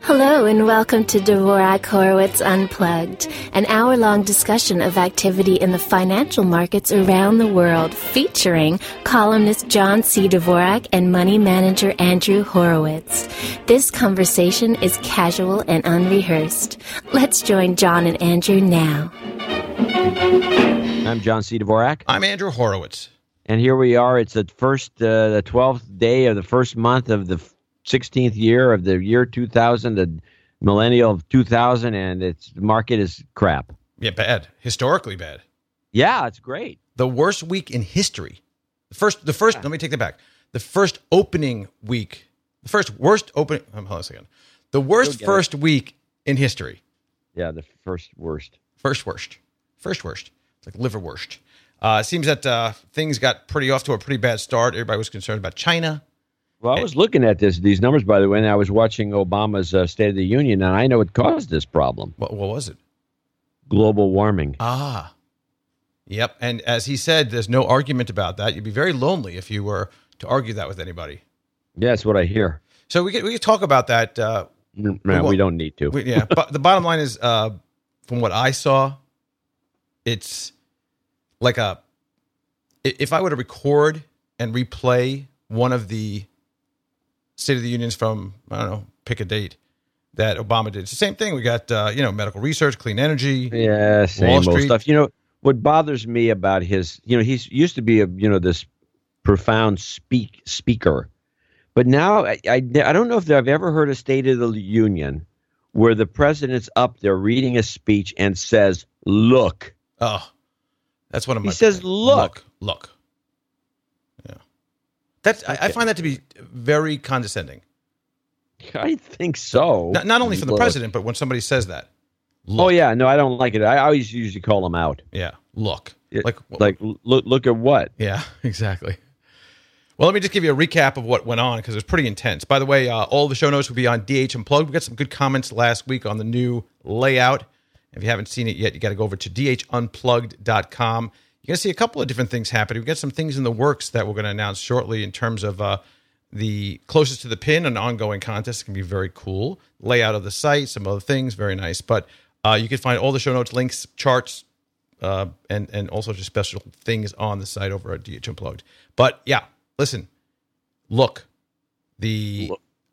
Hello and welcome to Dvorak Horowitz Unplugged, an hour-long discussion of activity in the financial markets around the world, featuring columnist John C. Dvorak and money manager Andrew Horowitz. This conversation is casual and unrehearsed. Let's join John and Andrew now. I'm John C. Dvorak. I'm Andrew Horowitz. And here we are. It's the 12th day of the first month of the 16th year of the year 2000, the millennial of 2000, and the market is crap. Yeah, bad. Historically bad. Yeah, it's great. The worst week in history. The first. Let me take that back. The first opening week. The first worst opening. Hold on a second. The worst first week in history. Yeah, the first worst. First worst. It's like liverwurst. It seems that things got off to a pretty bad start. Everybody was concerned about China. Well, I was looking at these numbers, by the way, and I was watching Obama's State of the Union, and I know what caused this problem. What was it? Global warming. Ah. Yep. And as he said, there's no argument about that. You'd be very lonely if you were to argue that with anybody. Yeah, that's what I hear. So we could talk about that. No, we don't need to. But the bottom line is, from what I saw, it's like if I were to record and replay one of the State of the Unions from, I don't know, pick a date that Obama did. It's the same thing. We got, medical research, clean energy. Yeah, same old stuff. What bothers me about his, he's used to be this profound speaker. But now I don't know if I've ever heard a State of the Union where the president's up there reading a speech and says, look. Oh, that's one of my. He says, look. Yeah. I find that to be very condescending. I think so. Not only from the president, but when somebody says that. Look. Oh, yeah. No, I don't like it. I always usually call them out. Yeah. Look. Look at what? Yeah, exactly. Well, let me just give you a recap of what went on because it was pretty intense. By the way, all the show notes will be on DH Unplugged. We got some good comments last week on the new layout. If you haven't seen it yet, you got to go over to dhunplugged.com. You're going to see a couple of different things happening. We've got some things in the works that we're going to announce shortly in terms of the closest to the pin, an ongoing contest. It's going to be very cool. Layout of the site, some other things, very nice. But you can find all the show notes, links, charts, and all sorts of special things on the site over at DH Unplugged. But yeah, listen, look, the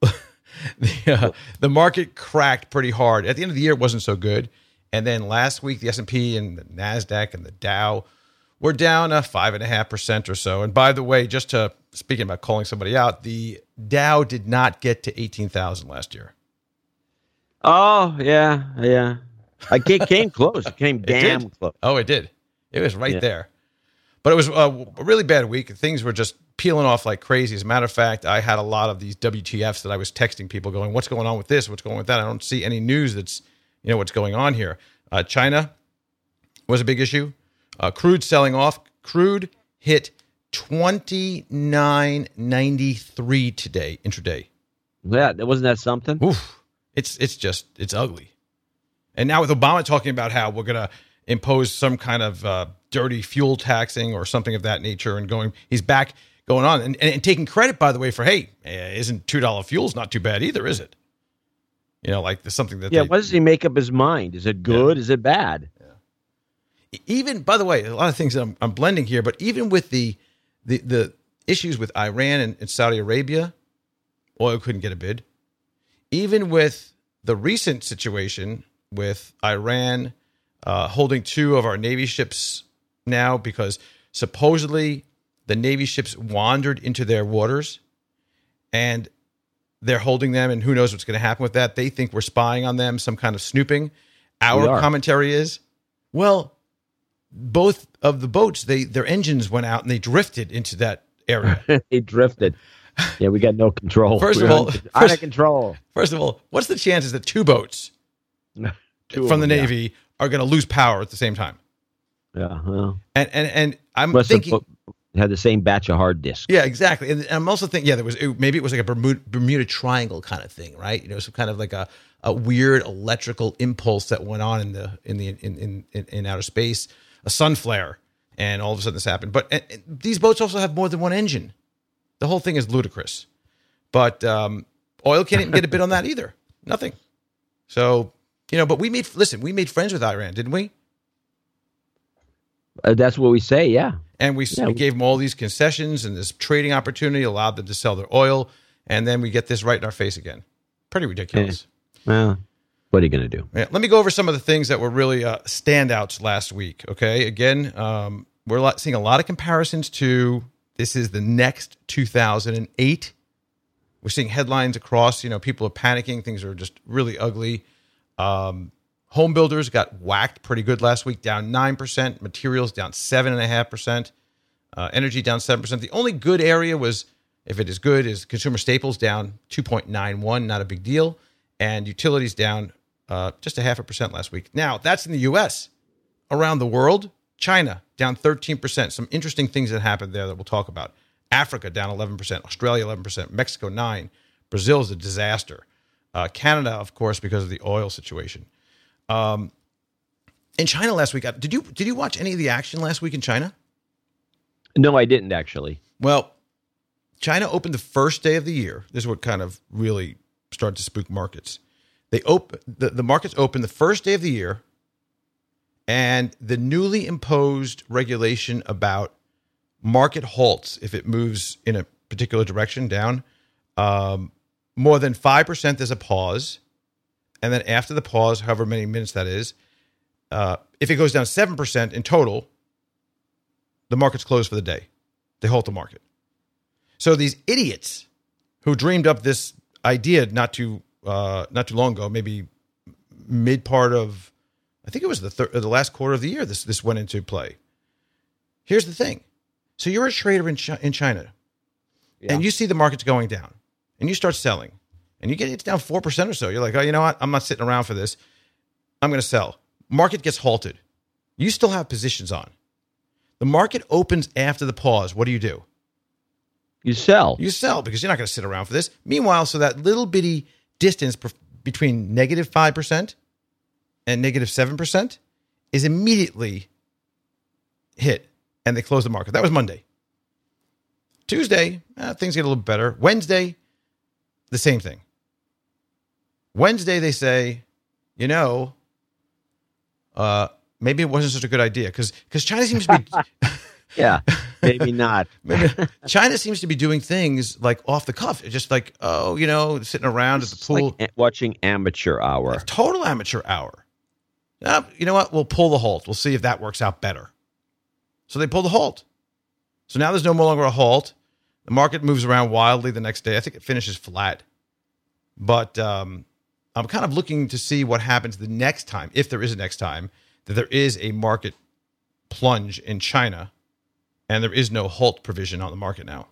market cracked pretty hard. At the end of the year, it wasn't so good. And then last week, the S&P and the NASDAQ and the Dow were down 5.5% or so. And by the way, speaking about calling somebody out, the Dow did not get to 18,000 last year. Oh, yeah. It came close. It came damn close. Oh, it did. It was right there. But it was a really bad week. Things were just peeling off like crazy. As a matter of fact, I had a lot of these WTFs that I was texting people going, what's going on with this? What's going on with that? I don't see any news that's what's going on here. China was a big issue. Crude selling off. Crude hit $29.93 today, intraday. Yeah, wasn't that something? Oof. It's ugly. And now with Obama talking about how we're going to impose some kind of dirty fuel taxing or something of that nature and he's back going on and taking credit, by the way, for, hey, isn't $2 fuel's not too bad either, is it? Like there's something that. Yeah, what does he make up his mind? Is it good? Yeah. Is it bad? Yeah. Even, by the way, a lot of things that I'm blending here, but even with the issues with Iran and Saudi Arabia, oil couldn't get a bid. Even with the recent situation with Iran holding two of our Navy ships now because supposedly the Navy ships wandered into their waters and they're holding them, and who knows what's going to happen with that. They think we're spying on them, some kind of snooping. Our commentary is, well, both of the boats, their engines went out and they drifted into that area. They drifted. Yeah, we got no control. First of all, out of control. First of all, what's the chances that two boats from the Navy are going to lose power at the same time? Yeah. Well, and I'm thinking had the same batch of hard disks. Yeah, exactly. And I'm also thinking, maybe it was like a Bermuda Triangle kind of thing, right? Some kind of like a weird electrical impulse that went on in outer space, a sun flare, and all of a sudden this happened. But these boats also have more than one engine. The whole thing is ludicrous. But oil can't even get a bid on that either. Nothing. So, but we made friends with Iran, didn't we? That's what we say, yeah. And we gave them all these concessions and this trading opportunity, allowed them to sell their oil, and then we get this right in our face again. Pretty ridiculous. Well, what are you going to do? Yeah, let me go over some of the things that were really standouts last week, okay? Again, we're seeing a lot of comparisons to this is the next 2008. We're seeing headlines across, people are panicking. Things are just really ugly. Home builders got whacked pretty good last week, down 9%. Materials down 7.5%. Energy down 7%. The only good area was, if it is good, is consumer staples down 2.91, not a big deal. And utilities down just 0.5% last week. Now, that's in the U.S. Around the world, China down 13%. Some interesting things that happened there that we'll talk about. Africa down 11%. Australia 11%. Mexico 9%. Brazil is a disaster. Canada, of course, because of the oil situation. In China last week, did you watch any of the action last week in China? No, I didn't actually. Well, China opened the first day of the year. This is what kind of really started to spook markets. The markets opened the first day of the year, and the newly imposed regulation about market halts if it moves in a particular direction down, more than 5%, there's a pause. And then after the pause, however many minutes that is, if it goes down 7% in total, the market's closed for the day. They halt the market. So these idiots who dreamed up this idea not too long ago, maybe mid part of, I think it was the last quarter of the year, this went into play. Here's the thing. So you're a trader in China, and you see the market's going down, and you start selling. And it's down 4% or so. You're like, oh, you know what? I'm not sitting around for this. I'm going to sell. Market gets halted. You still have positions on. The market opens after the pause. What do? You sell. You sell because you're not going to sit around for this. Meanwhile, so that little bitty distance between negative 5% and negative 7% is immediately hit, and they close the market. That was Monday. Tuesday, things get a little better. Wednesday, the same thing. Wednesday, they say, maybe it wasn't such a good idea because China seems to be... Yeah, maybe not. China seems to be doing things like off the cuff. It's just like, sitting around at the pool. Like watching amateur hour. Total amateur hour. You know what? We'll pull the halt. We'll see if that works out better. So they pull the halt. So now there's no longer a halt. The market moves around wildly the next day. I think it finishes flat. But I'm kind of looking to see what happens the next time, if there is a next time, that there is a market plunge in China and there is no halt provision on the market now.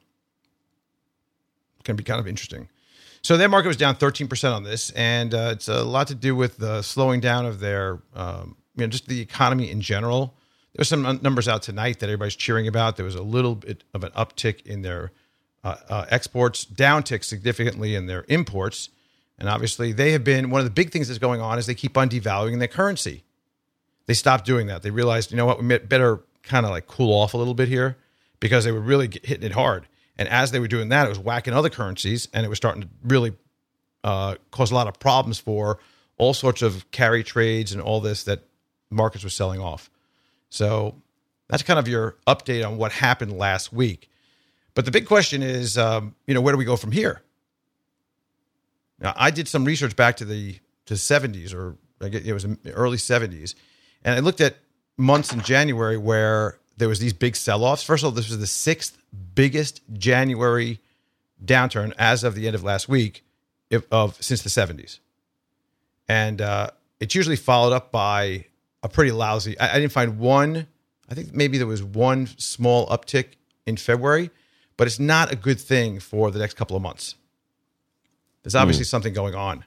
It's going to be kind of interesting. So their market was down 13% on this, and it's a lot to do with the slowing down of their, just the economy in general. There's some numbers out tonight that everybody's cheering about. There was a little bit of an uptick in their exports, downtick significantly in their imports. And obviously they have been, one of the big things that's going on is they keep on devaluing their currency. They stopped doing that. They realized, we better kind of like cool off a little bit here because they were really hitting it hard. And as they were doing that, it was whacking other currencies, and it was starting to really cause a lot of problems for all sorts of carry trades and all this that markets were selling off. So that's kind of your update on what happened last week. But the big question is, where do we go from here? Now, I did some research back to the 70s, or I guess it was early 70s, and I looked at months in January where there was these big sell-offs. First of all, this was the sixth biggest January downturn as of the end of last week since the 70s. And it's usually followed up by a pretty lousy... I didn't find one... I think maybe there was one small uptick in February, but it's not a good thing for the next couple of months. There's obviously something going on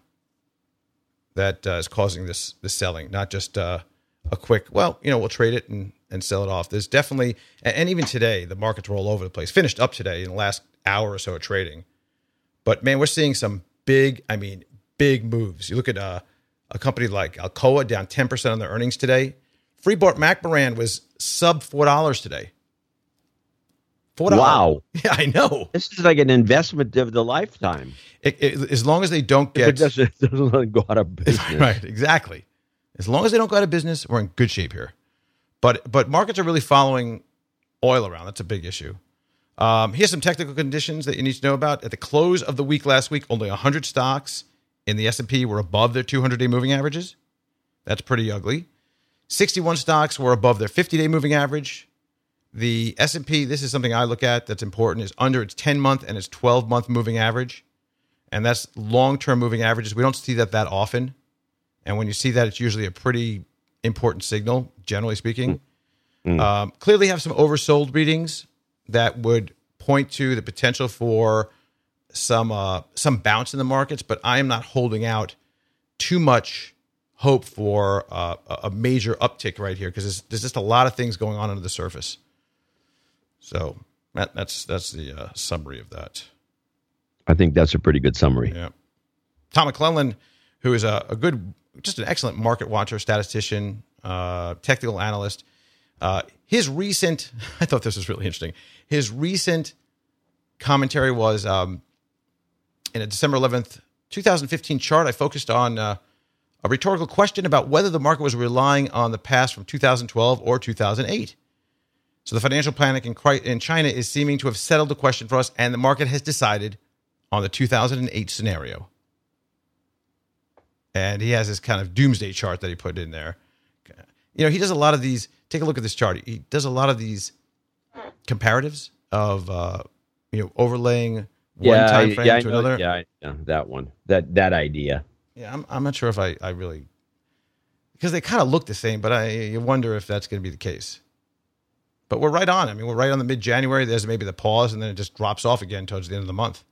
that is causing this selling, not just a quick, we'll trade it and sell it off. There's definitely, and even today, the markets were all over the place. Finished up today in the last hour or so of trading. But man, we're seeing some big moves. You look at a company like Alcoa down 10% on their earnings today. Freeport-McMoRan was sub $4 today. $4. Wow. Yeah, I know. This is like an investment of the lifetime. As long as they don't get... If it doesn't go out of business. Right, exactly. As long as they don't go out of business, we're in good shape here. But markets are really following oil around. That's a big issue. Here's some technical conditions that you need to know about. At the close of the week last week, only 100 stocks in the S&P were above their 200-day moving averages. That's pretty ugly. 61 stocks were above their 50-day moving average. The S&P, this is something I look at that's important, is under its 10-month and its 12-month moving average. And that's long-term moving averages. We don't see that often. And when you see that, it's usually a pretty important signal, generally speaking. Clearly have some oversold readings that would point to the potential for some bounce in the markets, but I am not holding out too much hope for a major uptick right here because there's just a lot of things going on under the surface. So that's the summary of that. I think that's a pretty good summary. Yeah. Tom McClellan, who is just an excellent market watcher, statistician, technical analyst. His recent, I thought this was really interesting. His recent commentary was in a December 11th, 2015 chart. I focused on a rhetorical question about whether the market was relying on the past from 2012 or 2008. So the financial panic in China is seeming to have settled the question for us, and the market has decided on the 2008 scenario. And he has this kind of doomsday chart that he put in there. You know, he does a lot of these. Take a look at this chart. He does a lot of these comparatives of, overlaying one time frame to another. Yeah, that one. That idea. Yeah, I'm not sure if I really, because they kind of look the same, but you wonder if that's going to be the case. But we're right on. I mean, we're right on the mid-January. There's maybe the pause, and then it just drops off again towards the end of the month.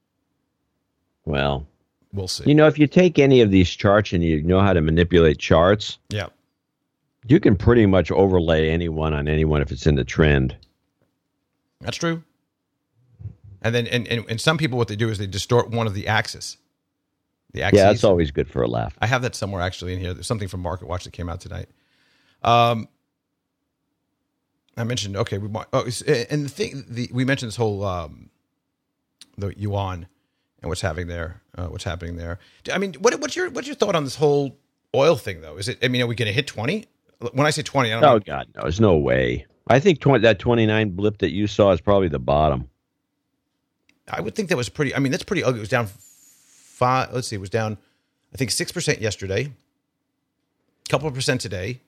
Well, we'll see. You know, if you take any of these charts and you know how to manipulate charts, yeah, you can pretty much overlay anyone on anyone if it's in the trend. That's true. And then, and some people, what they do is they distort one of the axes. The axes. Yeah, that's always good for a laugh. I have that somewhere actually in here. There's something from Market Watch that came out tonight. I mentioned and the thing we mentioned this whole the yuan and what's happening there. I mean, what's your thought on this whole oil thing though? Is it? I mean, are we going to hit 20? When I say 20, I don't know. Oh God, no! There's no way. I think that 29 blip that you saw is probably the bottom. I would think that was pretty. I mean, that's pretty ugly. It was down 5. Let's see. It was down, I think 6% yesterday. A couple of percent today.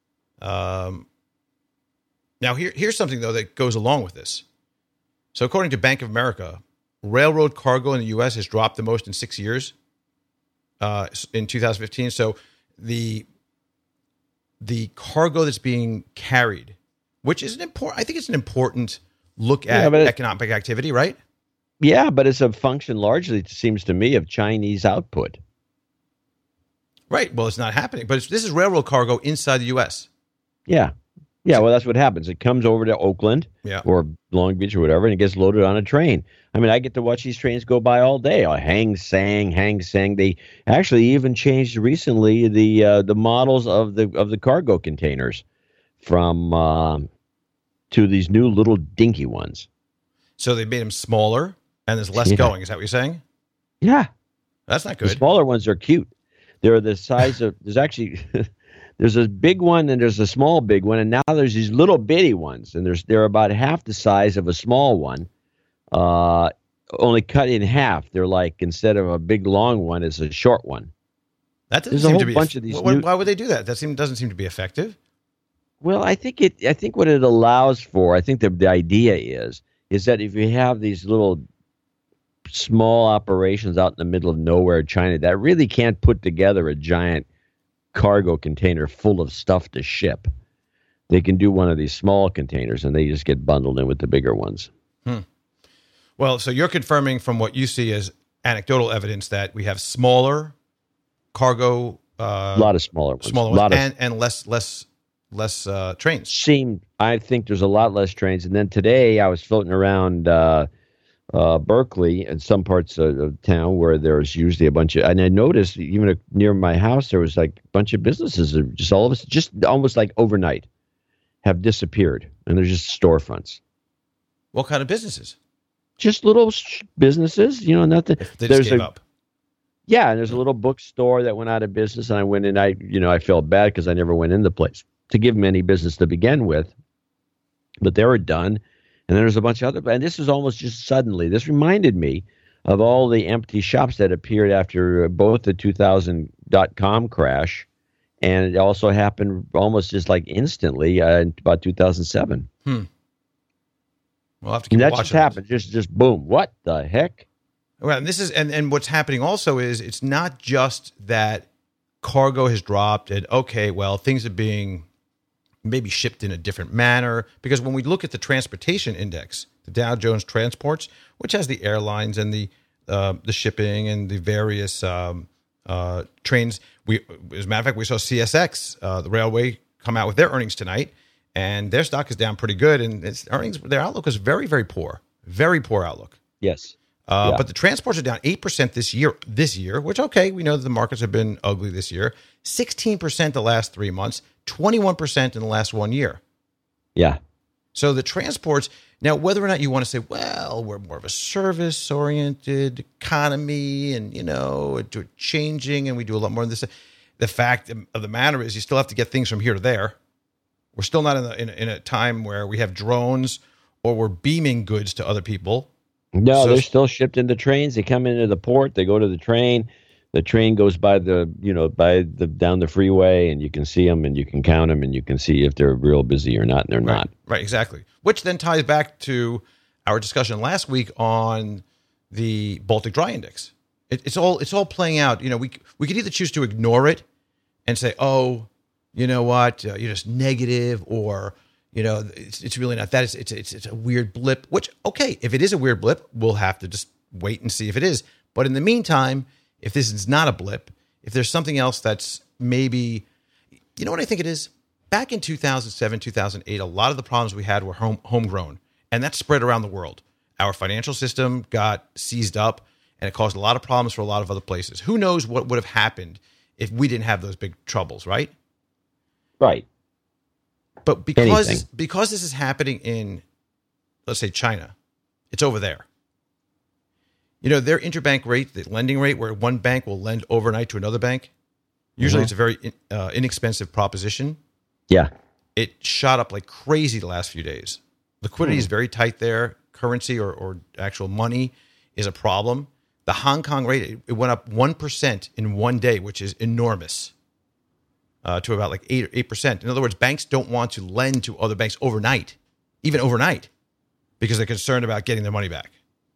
Now, here's something, though, that goes along with this. So according to Bank of America, railroad cargo in the U.S. has dropped the most in 6 years in 2015. So the cargo that's being carried, which is I think it's an important look at economic activity, right? Yeah, but it's a function largely, it seems to me, of Chinese output. Right. Well, it's not happening. But this is railroad cargo inside the U.S. Yeah. Yeah, well, that's what happens. It comes over to Oakland or Long Beach or whatever, and it gets loaded on a train. I mean, I get to watch these trains go by all day. Hang Seng. They actually even changed recently the models of the cargo containers from to these new little dinky ones. So they made them smaller, and there's less going. Is that what you're saying? Yeah, that's not good. The smaller ones are cute. They're the size of. There's actually. There's a big one and there's a small big one, and now there's these little bitty ones, and they're about half the size of a small one, only cut in half. They're like, instead of a big long one, it's a short one. That doesn't seem to be. Bunch of these. Why would they do that? That doesn't seem to be effective. Well, I think what it allows for, I think the idea is that if you have these little small operations out in the middle of nowhere, China, that really can't put together a giant cargo container full of stuff to ship. They can do one of these small containers and they just get bundled in with the bigger ones. Well, so you're confirming from what you see as anecdotal evidence that we have smaller cargo, a lot of smaller ones, and less trains. I think there's a lot less trains. And then today I was floating around Berkeley and some parts of town where there's usually a bunch of, and I noticed even near my house there was like a bunch of businesses that just all of us, just almost like overnight, have disappeared, and they're just storefronts. What kind of businesses? Just little businesses, nothing. They just gave up. Yeah, and there's a little bookstore that went out of business, and I went in. I felt bad because I never went in the place to give them any business to begin with, but they were done. And then there's a bunch of other, and this is almost just suddenly. This reminded me of all the empty shops that appeared after both the 2000.com crash, and it also happened almost just like instantly in about 2007. We'll have to keep watching. That just happened, just boom. What the heck? Well, and this is and what's happening also is it's not just that cargo has dropped and okay, well, things are being maybe shipped in a different manner, because when we look at the transportation index, the Dow Jones Transports, which has the airlines and the shipping and the various trains, as a matter of fact, we saw CSX, the railway, come out with their earnings tonight, and their stock is down pretty good, and their outlook is very, very poor, very poor outlook. Yes. But the transports are down 8% this year, which, okay, we know that the markets have been ugly this year. 16% the last 3 months, 21% in the last 1 year. Yeah. So the transports, now, whether or not you want to say, well, we're more of a service-oriented economy and, we're changing and we do a lot more of this. The fact of the matter is you still have to get things from here to there. We're still not in a time where we have drones or we're beaming goods to other people. No, they're still shipped into trains. They come into the port. They go to the train. The train goes by down the freeway, and you can see them, and you can count them, and you can see if they're real busy or not, and they're not. Right, exactly. Which then ties back to our discussion last week on the Baltic Dry Index. It's all playing out. We could either choose to ignore it and say, oh, you know what, you're just negative, or it's really not that. It's a weird blip, which, okay, if it is a weird blip, we'll have to just wait and see if it is. But in the meantime, if this is not a blip, if there's something else that's maybe, you know what I think it is? Back in 2007, 2008, a lot of the problems we had were homegrown, and that spread around the world. Our financial system got seized up, and it caused a lot of problems for a lot of other places. Who knows what would have happened if we didn't have those big troubles, right? Right. But because this is happening in, let's say, China, it's over there. Their interbank rate, the lending rate, where one bank will lend overnight to another bank, usually it's a very inexpensive proposition. Yeah. It shot up like crazy the last few days. Liquidity is very tight there. Currency or actual money is a problem. The Hong Kong rate, it went up 1% in 1 day, which is enormous. To about like 8%. In other words, banks don't want to lend to other banks overnight, even overnight, because they're concerned about getting their money back.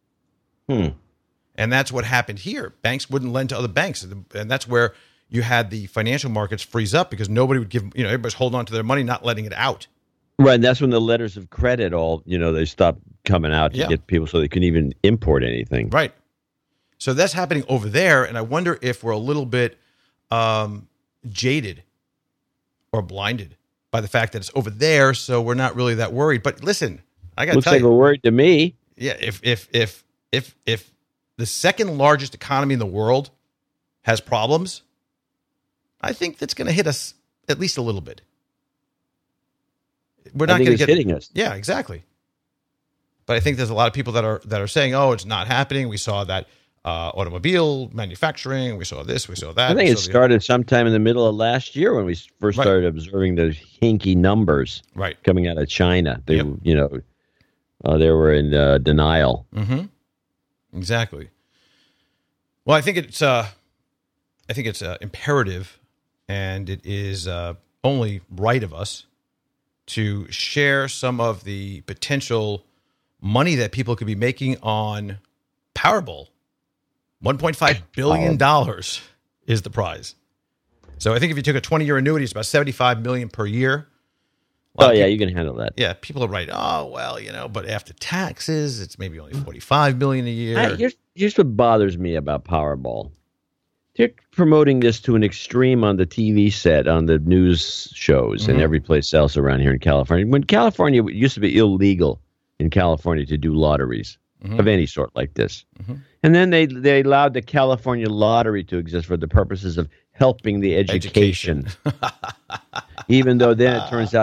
And that's what happened here. Banks wouldn't lend to other banks. And that's where you had the financial markets freeze up, because nobody would give, everybody's holding on to their money, not letting it out. Right. And that's when the letters of credit they stopped coming out to get people so they couldn't even import anything. Right. So that's happening over there. And I wonder if we're a little bit jaded or blinded by the fact that it's over there, so we're not really that worried. But listen, I got to tell you, looks like we're worried to me. Yeah, if the second largest economy in the world has problems, I think that's going to hit us at least a little bit. We're not going to get hitting us. Yeah, exactly. But I think there's a lot of people that are saying, "Oh, it's not happening." We saw that. Automobile manufacturing, we saw this, we saw that. I think it started sometime in the middle of last year when we first started observing those hinky numbers coming out of China. They were in denial. Mm-hmm. Exactly. Well, I think it's imperative, and it is only right of us to share some of the potential money that people could be making on Powerball. $1.5 billion is the prize. So I think if you took a 20-year annuity, it's about $75 million per year. Oh, yeah, you can handle that. Yeah, people are right. Oh, well, but after taxes, it's maybe only $45 million a year. Here's what bothers me about Powerball. They're promoting this to an extreme on the TV set, on the news shows, and every place else around here in California. When California, it used to be illegal in California to do lotteries of any sort like this. And then they allowed the California lottery to exist for the purposes of helping the education. Even though then it turns out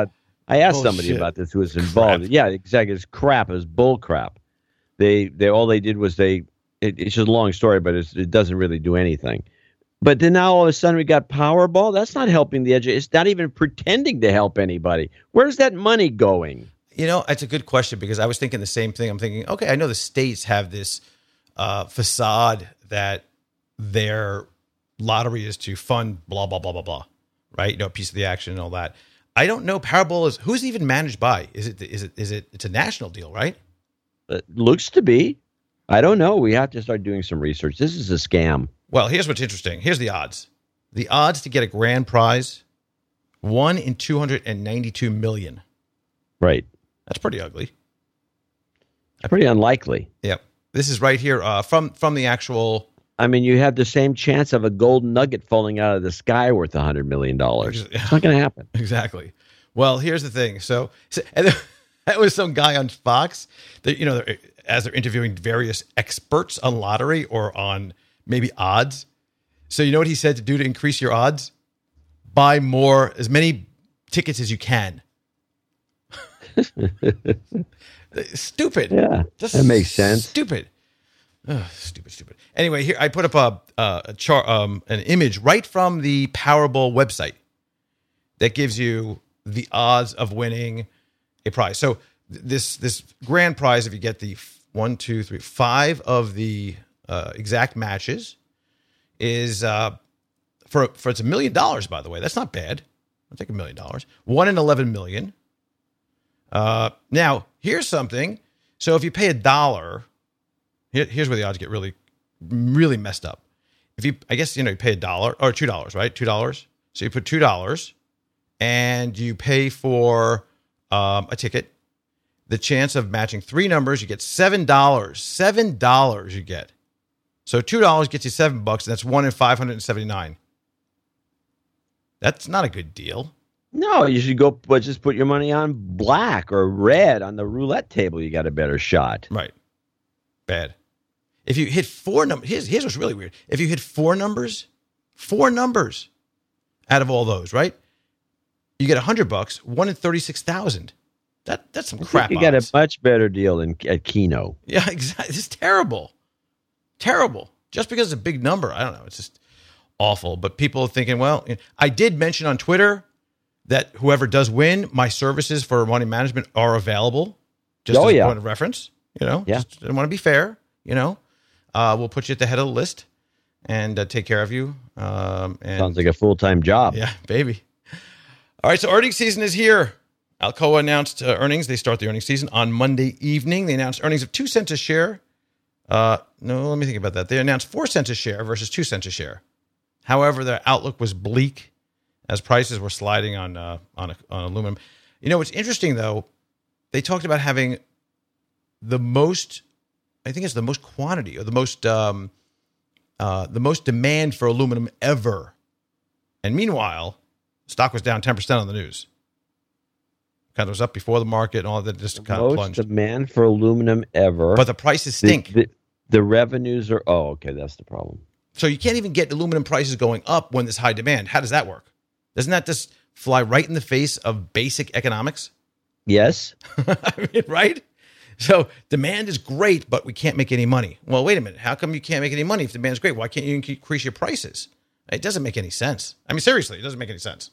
I asked somebody Bullshit. about this who was involved. Crap. Yeah, exactly. It's crap. It was bull crap. They all they did was it's just a long story, but it doesn't really do anything. But then now all of a sudden we got Powerball. That's not helping the edge. It's not even pretending to help anybody. Where's that money going? You know, it's a good question because I was thinking the same thing. I'm thinking, okay, I know the states have this facade that their lottery is to fund blah, blah, blah, blah, blah, right? You know, a piece of the action and all that. I don't know. Powerball is, who's even managed by? It's a national deal, right? It looks to be. I don't know. We have to start doing some research. This is a scam. Well, here's what's interesting. Here's the odds. The odds to get a grand prize, 1 in 292 million. Right. That's pretty ugly. Pretty unlikely. Yep. This is right here from the actual. I mean, you have the same chance of a golden nugget falling out of the sky worth $100 million. It's not going to happen. Exactly. Well, here's the thing. So and that was some guy on Fox that, you know, as they're interviewing various experts on lottery or on maybe odds. So you know what he said to do to increase your odds? Buy as many tickets as you can. Stupid. Yeah, that makes sense. Stupid. Ugh, stupid. Anyway, here I put up a chart, an image right from the Powerball website that gives you the odds of winning a prize. So this grand prize, if you get the 1, 2, 3, 5 of the exact matches, is for it's $1 million. By the way, that's not bad. I'll take $1 million. 1 in 11 million. Now here's something. So if you pay $1, here's where the odds get really, really messed up. If you, I guess, you know, you pay $1 or $2, right? $2. So you put $2 and you pay for a ticket. The chance of matching 3 numbers, you get $7. $7 you get. So $2 gets you $7, and that's 1 in 579. That's not a good deal. No, you should go, but just put your money on black or red on the roulette table. You got a better shot. Right. Bad. If you hit 4 numbers, here's what's really weird. If you hit 4 numbers out of all those, right? You get $100, 1 in 36,000. That's some crap. You got a much better deal at Keno. Yeah, exactly. It's terrible. Terrible. Just because it's a big number. I don't know. It's just awful. But people are thinking, well, I did mention on Twitter that whoever does win, my services for money management are available. Just as a point of reference. You know, just I want to be fair. You know, we'll put you at the head of the list and take care of you. And sounds like a full-time job. Yeah, baby. All right, so earnings season is here. Alcoa announced earnings. They start the earnings season on Monday evening. They announced earnings of 2 cents a share. No, let me think about that. They announced 4 cents a share versus 2 cents a share. However, their outlook was bleak as prices were sliding on aluminum. You know, what's interesting, though, they talked about having the most, I think it's the most quantity or the most demand for aluminum ever. And meanwhile, stock was down 10% on the news. Kind of was up before the market and all that, just kind of plunged. Most demand for aluminum ever. But the prices stink. The revenues are, okay, that's the problem. So you can't even get aluminum prices going up when there's high demand. How does that work? Doesn't that just fly right in the face of basic economics? Yes. I mean, right? So demand is great, but we can't make any money. Well, wait a minute. How come you can't make any money if demand is great? Why can't you increase your prices? It doesn't make any sense. I mean, seriously, it doesn't make any sense.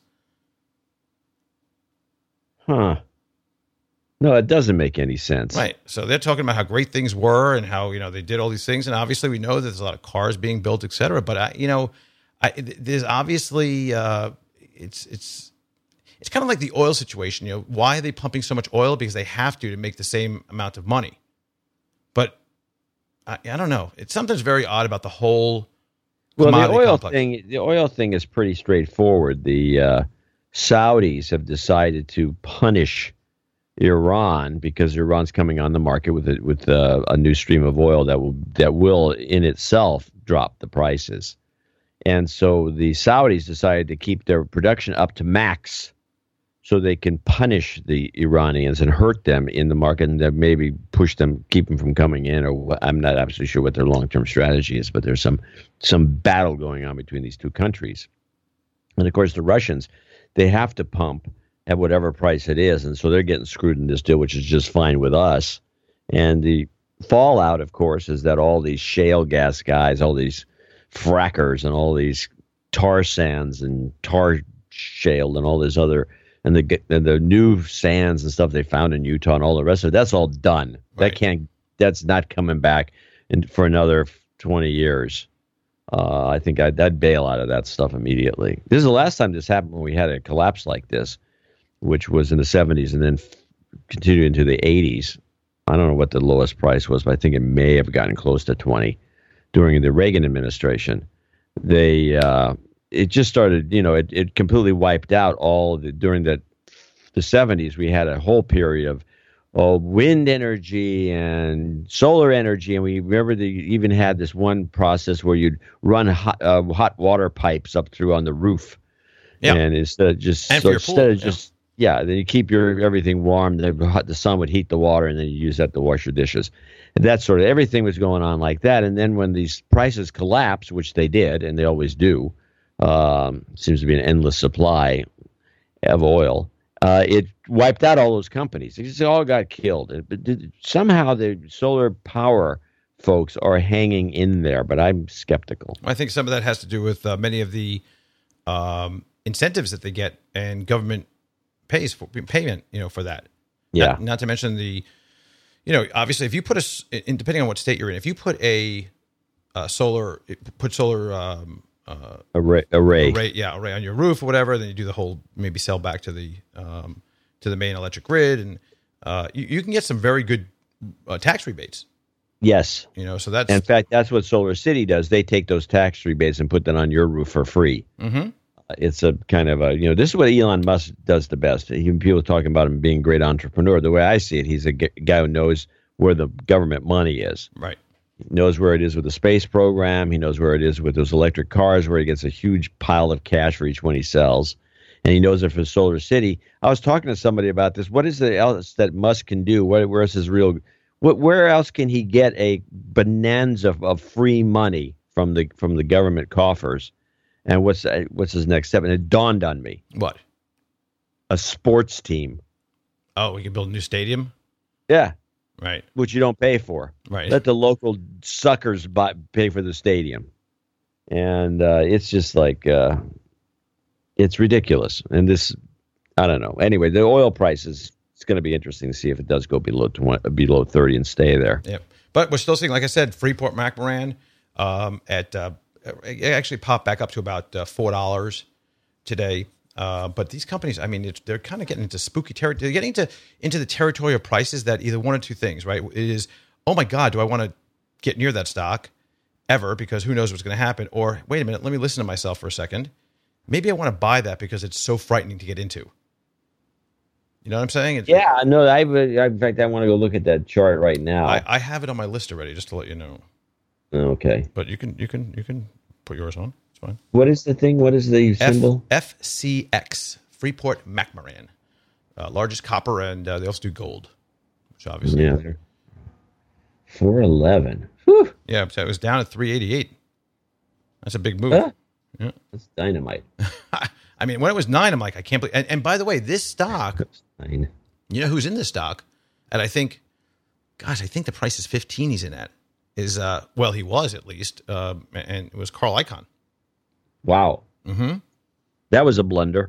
Huh. No, it doesn't make any sense. Right. So they're talking about how great things were and how, you know, they did all these things. And obviously we know that there's a lot of cars being built, et cetera. But, there's obviously, it's kind of like the oil situation. You know, why are they pumping so much oil? Because they have to make the same amount of money. But I don't know. It's sometimes very odd about the whole commodity complex. The oil thing is pretty straightforward. The Saudis have decided to punish Iran because Iran's coming on the market with a new stream of oil that will in itself drop the prices. And so the Saudis decided to keep their production up to max so they can punish the Iranians and hurt them in the market and then maybe keep them from coming in. Or I'm not absolutely sure what their long-term strategy is, but there's some battle going on between these two countries. And of course, the Russians, they have to pump at whatever price it is. And so they're getting screwed in this deal, which is just fine with us. And the fallout, of course, is that all these shale gas guys, all these frackers and all these tar sands and tar shale and all this other, and the new sands and stuff they found in Utah and all the rest of it, that's all done. Right. That's not coming back for another 20 years. I think I'd bail out of that stuff immediately. This is the last time this happened, when we had a collapse like this, which was in the 70s and then continued into the 80s. I don't know what the lowest price was, but I think it may have gotten close to 20 during the Reagan administration. It just started, it completely wiped out during the 70s. We had a whole period of wind energy and solar energy. And we remember they even had this one process where you'd run hot water pipes up through on the roof. Yep. And instead of just, then you keep everything warm. The sun would heat the water, and then you use that to wash your dishes. And that sort of everything was going on like that. And then when these prices collapsed, which they did, and they always do, seems to be an endless supply of oil. It wiped out all those companies. They just all got killed. Somehow the solar power folks are hanging in there, but I'm skeptical. I think some of that has to do with many of the incentives that they get, and government pays for payment, for that. Yeah. Not to mention obviously, if you put depending on what state you're in, if you put solar array on your roof or whatever, then you do the whole, maybe sell back to the main electric grid, and you can get some very good tax rebates. Yes. So that's, in fact, that's what Solar City does. They take those tax rebates and put them on your roof for free. Mm-hmm. It's a kind of this is what Elon Musk does the best. Even people talking about him being a great entrepreneur. The way I see it, he's a guy who knows where the government money is. Right. He knows where it is with the space program. He knows where it is with those electric cars, where he gets a huge pile of cash for each one he sells. And he knows it for Solar City. I was talking to somebody about this. What is the else that Musk can do? Where is his real? Where else can he get a bonanza of free money from the government coffers? And what's his next step? And it dawned on me. What? A sports team. Oh, we can build a new stadium? Yeah. Right. Which you don't pay for. Right. Let the local suckers pay for the stadium. And it's just like, it's ridiculous. And this, I don't know. Anyway, the oil prices, it's going to be interesting to see if it does go below 30 and stay there. Yeah. But we're still seeing, like I said, Freeport McMoran it actually popped back up to about $4 today. But these companies, they're kind of getting into spooky territory. They're getting into the territory of prices that either one or two things, right? It is, oh my God, do I want to get near that stock ever, because who knows what's going to happen? Or wait a minute, let me listen to myself for a second. Maybe I want to buy that because it's so frightening to get into. You know what I'm saying? Yeah, no. In fact, I want to go look at that chart right now. I have it on my list already, just to let you know. Okay. But you can put yours on. It's fine. What is the thing? What is the symbol? FCX, Freeport McMoran. Largest copper, and they also do gold, which obviously. Yeah. 411. Whew. Yeah, so it was down at 388. That's a big move. Yeah. That's dynamite. When it was 9, I'm like, I can't believe. And by the way, this stock, 9. You know who's in this stock? And I think the price is 15 he's in at. He was at least, and it was Carl Icahn. Wow. Mm-hmm. That was a blunder.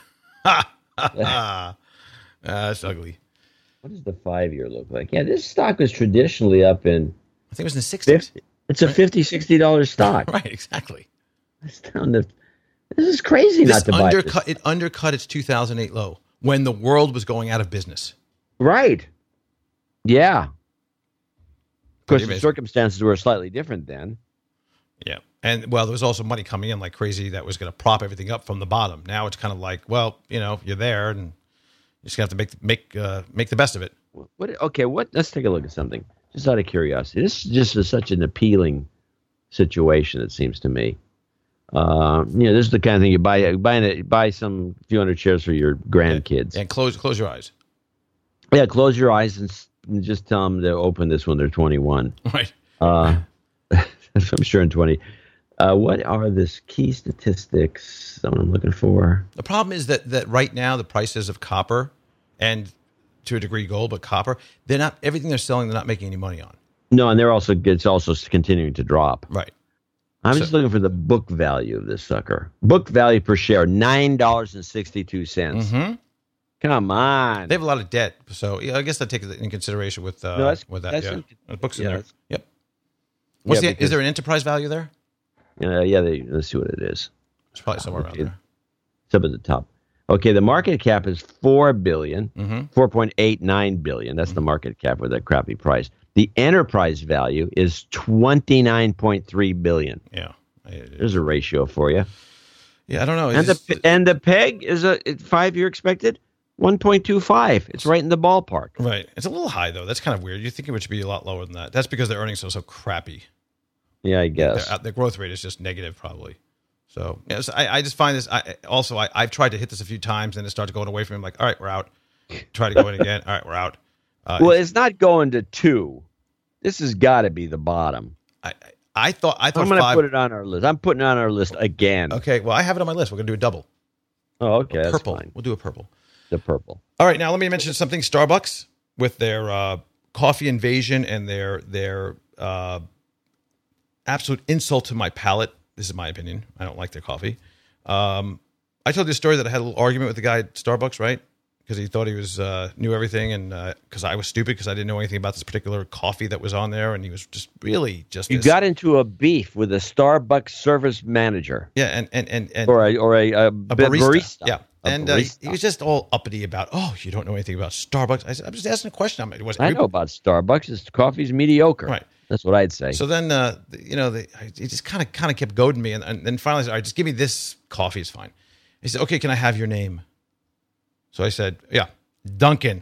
That's ugly. What does the 5-year look like? Yeah, this stock was traditionally up in... I think it was in the 60s. It's a $50, $60 stock. Right, exactly. It's down to... This is crazy not to buy this. It undercut its 2008 low when the world was going out of business. Right. Yeah. Of course, the circumstances were slightly different then. Yeah. And, there was also money coming in like crazy that was going to prop everything up from the bottom. Now it's kind of like, you're there, and you just have to make the best of it. Let's take a look at something. Just out of curiosity. This is such an appealing situation, it seems to me. This is the kind of thing you buy some few hundred shares for your grandkids. And close your eyes. Yeah, close your eyes and just tell them to open this when they're 21. Right. I'm sure in 20. What are the key statistics that I'm looking for? The problem is that right now the prices of copper and to a degree gold, but copper, they're not everything they're selling. They're not making any money on. No, and it's also continuing to drop. Right. I'm just looking for the book value of this sucker. Book value per share, $9.62. Mm-hmm. Come on. They have a lot of debt, so I guess that takes it in consideration with that. The books in there. Yep. Is there an enterprise value there? Let's see what it is. It's probably somewhere around there. It's up at the top. Okay, the market cap is $4 billion, Mm-hmm. 4.89 billion. That's the market cap with that crappy price. The enterprise value is $29.3 billion. Yeah. There's a ratio for you. Yeah, I don't know. And the PEG is a 5-year expected 1.25. It's right in the ballpark. Right. It's a little high though. That's kind of weird. You think it should be a lot lower than that. That's because their earnings are so crappy. Yeah, I guess. Their growth rate is just negative probably. So yes, I just find this. I've tried to hit this a few times and it started going away from me. Like, all right, we're out. Try to go in again. All right, we're out. It's not going to 2. This has got to be the bottom. I thought I'm going to put it on our list. I'm putting it on our list again. Okay, well, I have it on my list. We're going to do a double. Oh, okay. Purple. That's fine. We'll do a purple. The purple. All right, now let me mention something. Starbucks with their coffee invasion and their absolute insult to my palate. This is my opinion. I don't like their coffee. I told you a story that I had a little argument with the guy at Starbucks, right? Because he thought he was knew everything, and because I was stupid because I didn't know anything about this particular coffee that was on there, and he was just really just. You got into a beef with a Starbucks service manager. Yeah, and or a barista. Yeah, and he was just all uppity about, oh, you don't know anything about Starbucks. I said, I'm just asking a question. I know about Starbucks. This coffee's mediocre. Right. That's what I'd say. So then, he just kind of kept goading me, and then finally said, all right, just give me this coffee. It's fine. He said, okay, can I have your name? So I said, yeah, Duncan.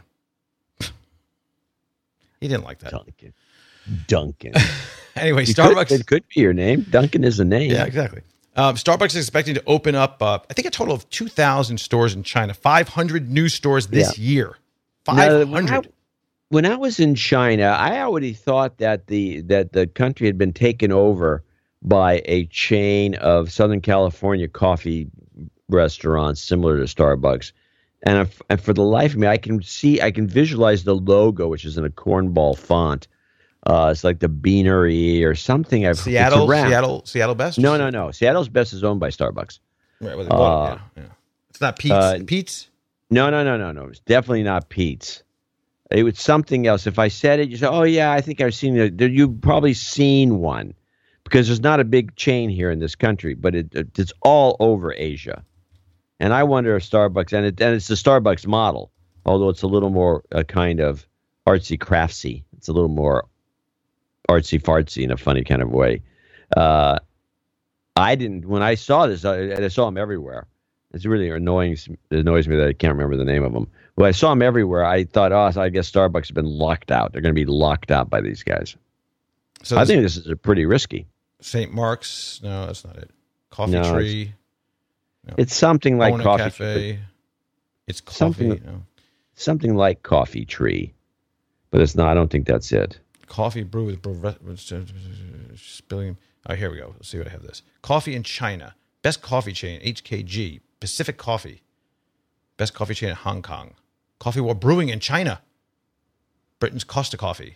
He didn't like that. Duncan. Anyway, Starbucks. It could be your name. Duncan is a name. Yeah, exactly. Starbucks is expecting to open up, I think, a total of 2,000 stores in China, 500 new stores this year. 500. When I was in China, I already thought that the country had been taken over by a chain of Southern California coffee restaurants similar to Starbucks. And for the life of me, I can visualize the logo, which is in a cornball font. It's like the Beanery or something. Seattle Best? No. Seattle's Best is owned by Starbucks. Right. Well, yeah. It's not Pete's. Pete's? No. It's definitely not Pete's. It was something else. If I said it, you say, "Oh yeah, I think I've seen it." You've probably seen one because there's not a big chain here in this country, but it's all over Asia. And I wonder if Starbucks, and it's the Starbucks model, although it's a little more kind of artsy craftsy. It's a little more artsy fartsy in a funny kind of way. When I saw this, I saw them everywhere. It's really annoying. It annoys me that I can't remember the name of them. When I saw them everywhere, I thought, I guess Starbucks has been locked out. They're going to be locked out by these guys. So I think this is pretty risky. St. Mark's? No, that's not it. Coffee Tree? No. It's something like Ona Coffee Cafe. Tree. It's coffee. Something like Coffee Tree. But it's not. I don't think that's it. Coffee brew with spilling. Oh, here we go. Let's see what I have this. Coffee in China. Best coffee chain, HKG. Pacific Coffee. Best coffee chain in Hong Kong. Coffee War Brewing in China. Britain's Costa Coffee.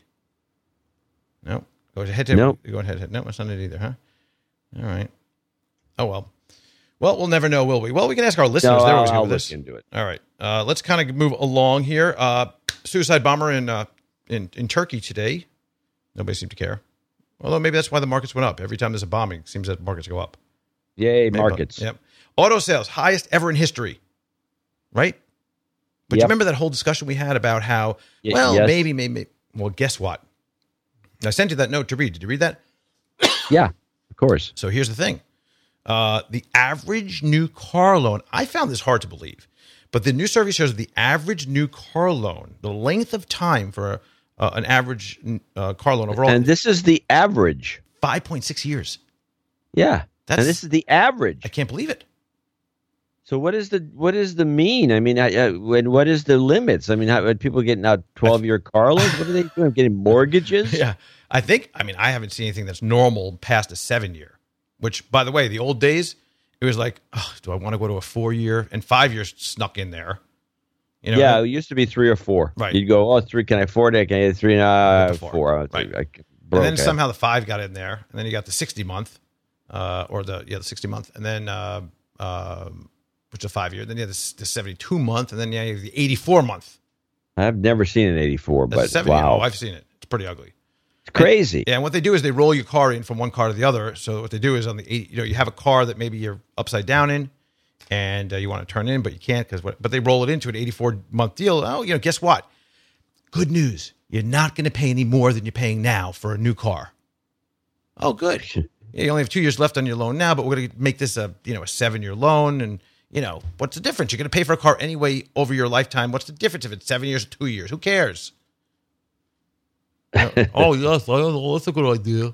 No. Go ahead. Nope. Go ahead. No, it's not it either, huh? All right. Oh, well. Well, we'll never know, will we? Well, we can ask our listeners. No, They're always I'll good with this. Look into it. All right. Let's kind of move along here. Suicide bomber in Turkey today. Nobody seemed to care. Although maybe that's why the markets went up. Every time there's a bombing, it seems that markets go up. Yay, markets. Yep. Auto sales, highest ever in history. Right? But you remember that whole discussion we had about how, maybe. Well, guess what? I sent you that note to read. Did you read that? Yeah, of course. So here's the thing. The average new car loan, I found this hard to believe, but the new survey shows the average new car loan, the length of time for an average car loan overall. And this is the average. 5.6 years. Yeah. And this is the average. I can't believe it. So what is the mean? I mean, what is the limits? I mean, are people getting out 12-year car loans? What are they doing? Getting mortgages? Yeah. I haven't seen anything that's normal past a 7-year. which, by the way, the old days, it was like, oh, do I want to go to a 4-year? And 5 years snuck in there. You know, yeah, it used to be 3 or 4. Right. You'd go, oh, 3, can I afford it? Can I get 3? No, 4. Right. And then somehow the 5 got in there, and then you got the 60 month, or the 60 month, and then which is a 5 year. Then you have the 72 month, and then you have the 84 month. I've never seen an 84, That's but 70. wow, Oh, I've seen it. It's pretty ugly. It's crazy. And what they do is they roll your car in from one car to the other. So what they do is on the 80, you have a car that maybe you're upside down in, and you want to turn in, but you can't but they roll it into an 84 month deal. Oh, guess what? Good news. You're not going to pay any more than you're paying now for a new car. Oh, good. You only have 2 years left on your loan now, but we're going to make this a 7-year loan. And, what's the difference? You're going to pay for a car anyway over your lifetime. What's the difference if it's 7 years or 2 years? Who cares? Oh, yes, I don't know. That's a good idea.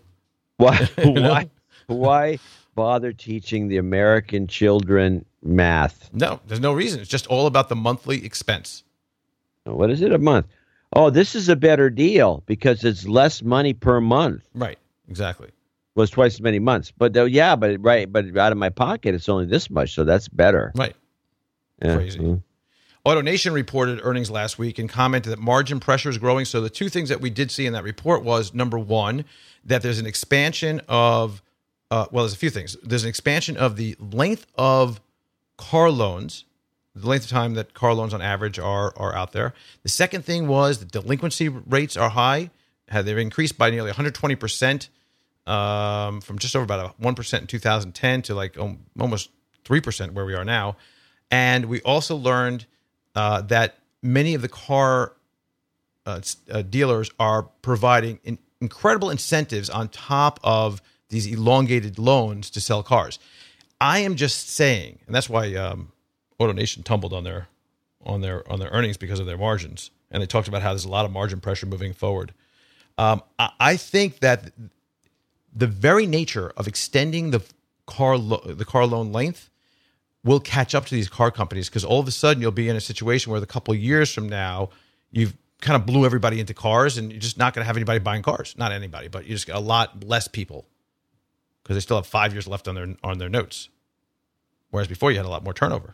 Why bother teaching the American children math? No, there's no reason. It's just all about the monthly expense. What is it a month? Oh, this is a better deal because it's less money per month. Right, exactly. Well, it's twice as many months. But but out of my pocket, it's only this much, so that's better. Right. Yeah. Crazy. Mm-hmm. AutoNation reported earnings last week and commented that margin pressure is growing. So the two things that we did see in that report was, number one, that there's an expansion of, there's a few things. There's an expansion of the length of car loans, the length of time that car loans on average are out there. The second thing was that delinquency rates are high. They've increased by nearly 120%, from just over about 1% in 2010 to like almost 3% where we are now. And we also learned that many of the car dealers are providing incredible incentives on top of these elongated loans to sell cars. I am just saying, and that's why AutoNation tumbled on their earnings because of their margins, and they talked about how there's a lot of margin pressure moving forward. I think that the very nature of extending the car loan length will catch up to these car companies, because all of a sudden you'll be in a situation where a couple of years from now you've kind of blew everybody into cars, and you're just not going to have anybody buying cars. Not anybody, but you just got a lot less people because they still have 5 years left on their notes, whereas before you had a lot more turnover.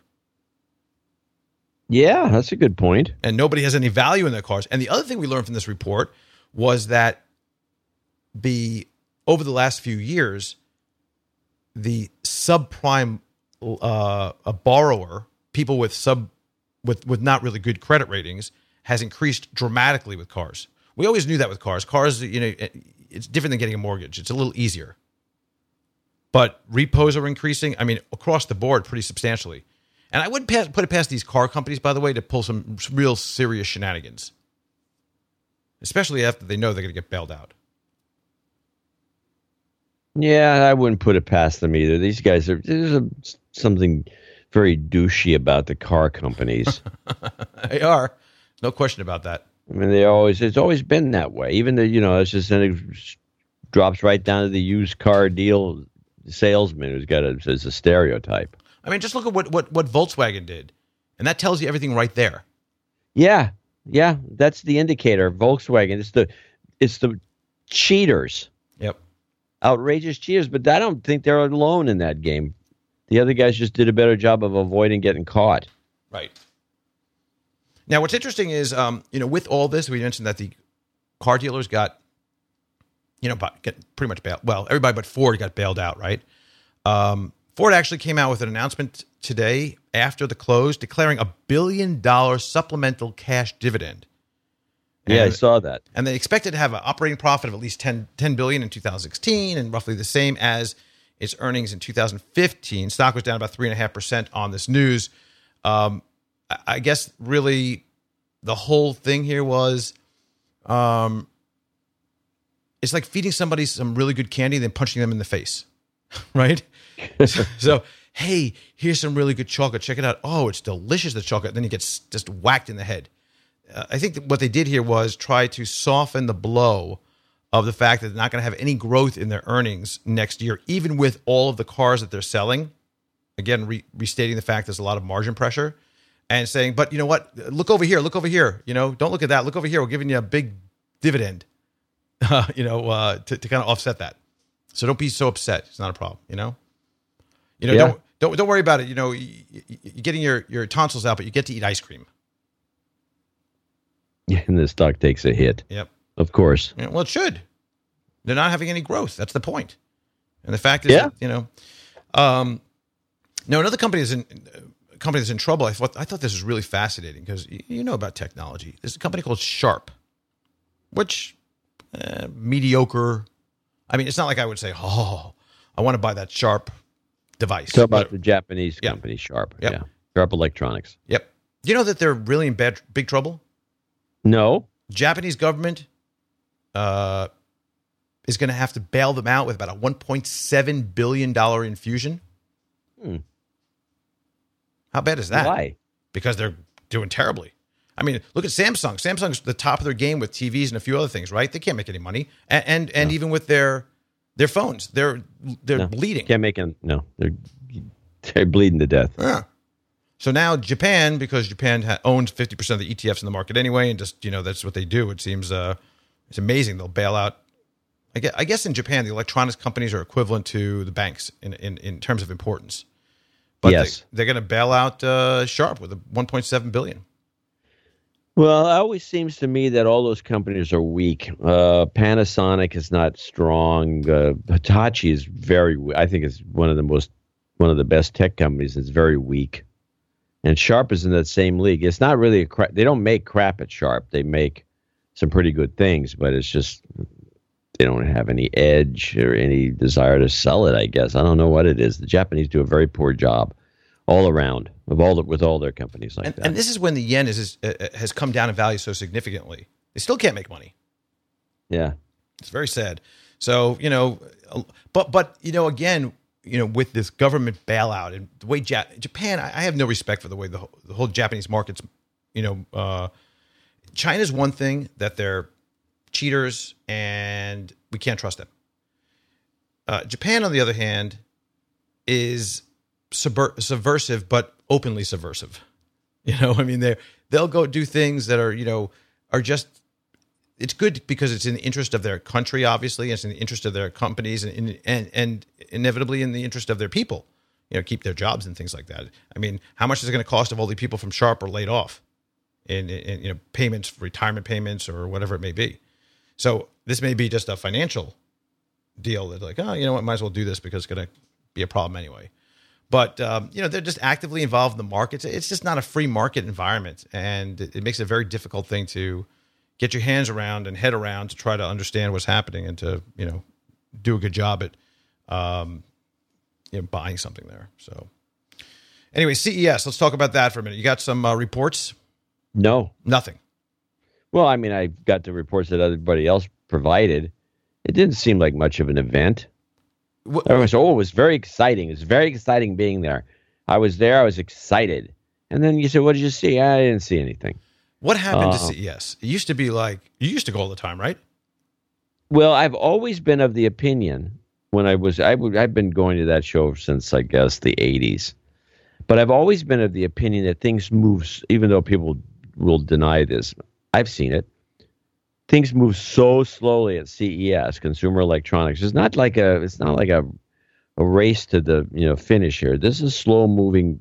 Yeah, that's a good point. And nobody has any value in their cars. And the other thing we learned from this report was that over the last few years, the subprime a borrower, people with not really good credit ratings, has increased dramatically with cars. We always knew that with cars. Cars, it's different than getting a mortgage. It's a little easier. But repos are increasing, across the board pretty substantially. And I wouldn't put it past these car companies, by the way, to pull some real serious shenanigans, especially after they know they're going to get bailed out. Yeah, I wouldn't put it past them either. These guys there's something very douchey about the car companies. They are. No question about that. It's always been that way. Even it's just, and it drops right down to the used car deal salesman who's got it's a stereotype. Just look at what Volkswagen did, and that tells you everything right there. Yeah, that's the indicator. Volkswagen, it's the cheaters. Yep. Outrageous cheaters, but I don't think they're alone in that game. The other guys just did a better job of avoiding getting caught. Right. Now, what's interesting is, with all this, we mentioned that the car dealers got, get pretty much bailed. Well, everybody but Ford got bailed out, right? Ford actually came out with an announcement today after the close, declaring $1 billion supplemental cash dividend. Yeah, I saw that. And they expected to have an operating profit of at least $10 billion in 2016, and roughly the same as its earnings in 2015. Stock was down about 3.5% on this news. I guess really the whole thing here was, it's like feeding somebody some really good candy and then punching them in the face, right? So, hey, here's some really good chocolate. Check it out. Oh, it's delicious, the chocolate. Then he gets just whacked in the head. I think that what they did here was try to soften the blow of the fact that they're not going to have any growth in their earnings next year, even with all of the cars that they're selling. Again, restating the fact there's a lot of margin pressure, and saying, but you know what? Look over here. Don't look at that. Look over here. We're giving you a big dividend, to kind of offset that. So don't be so upset. It's not a problem, you know? Yeah. Don't worry about it. You know, you're getting your tonsils out, but you get to eat ice cream. And the stock takes a hit. Yep. Of course. Yeah, well, it should. They're not having any growth. That's the point. And the fact is, that, you know, no, another company that's in trouble. I thought this was really fascinating because you know about technology. There's a company called Sharp, which mediocre. I mean, it's not like I would say, oh, I want to buy that Sharp device. Talk about the Japanese company, Sharp. Yep. Yeah. Sharp Electronics. Yep. You know that they're really in big trouble? No. Japanese government is going to have to bail them out with about a $1.7 billion infusion. How bad is that? Why? Because they're doing terribly. I mean, look at Samsung. Samsung's the top of their game with TVs and a few other things, right? They can't make any money. And even with their phones, they're bleeding. Can't make them. No, they're bleeding to death. Yeah. So now Japan, because Japan owns 50% of the ETFs in the market anyway, and just, you know, that's what they do. It seems it's amazing. They'll bail out. I guess in Japan, the electronics companies are equivalent to the banks in terms of importance. But yes. they're going to bail out Sharp with $1.7 billion. Well, it always seems to me that all those companies are weak. Panasonic is not strong. Hitachi is I think it's one of the best tech companies. It's very weak. And Sharp is in that same league. It's not really they don't make crap at Sharp. They make some pretty good things, but it's just they don't have any edge or any desire to sell it, I guess. I don't know what it is. The Japanese do a very poor job all around with all their companies like that. And this is when the yen has come down in value so significantly. They still can't make money. Yeah. It's very sad. So, you know, but you know, again, you know, with this government bailout and the way Japan, I have no respect for the way the whole Japanese market's, you know, China's one thing that they're cheaters and we can't trust them. Japan, on the other hand, is subversive, but openly subversive. You know, I mean, they'll go do things that are, you know, are just, it's good because it's in the interest of their country, obviously. It's in the interest of their companies and inevitably in the interest of their people, you know, keep their jobs and things like that. I mean, how much is it going to cost if all the people from Sharp are laid off in you know, payments, retirement payments, or whatever it may be? So this may be just a financial deal that like, oh, you know what, might as well do this because it's going to be a problem anyway. But, you know, they're just actively involved in the markets. It's just not a free market environment. And it makes it a very difficult thing to get your hands around and head around to try to understand what's happening and to, you know, do a good job at, you know, buying something there. So anyway, CES, let's talk about that for a minute. You got some reports? No. Nothing. Well, I mean, I got the reports that everybody else provided. It didn't seem like much of an event. It was very exciting. It was very exciting being there. I was there. I was excited. And then you said, what did you see? I didn't see anything. What happened to CES? It used to be like, you used to go all the time, right? Well, I've always been of the opinion I've been going to that show since, I guess, the 80s. But I've always been of the opinion that things move, even though people will deny this. I've seen it. Things move so slowly at CES, Consumer Electronics. It's not like a race to the, you know, finish here. This is a slow moving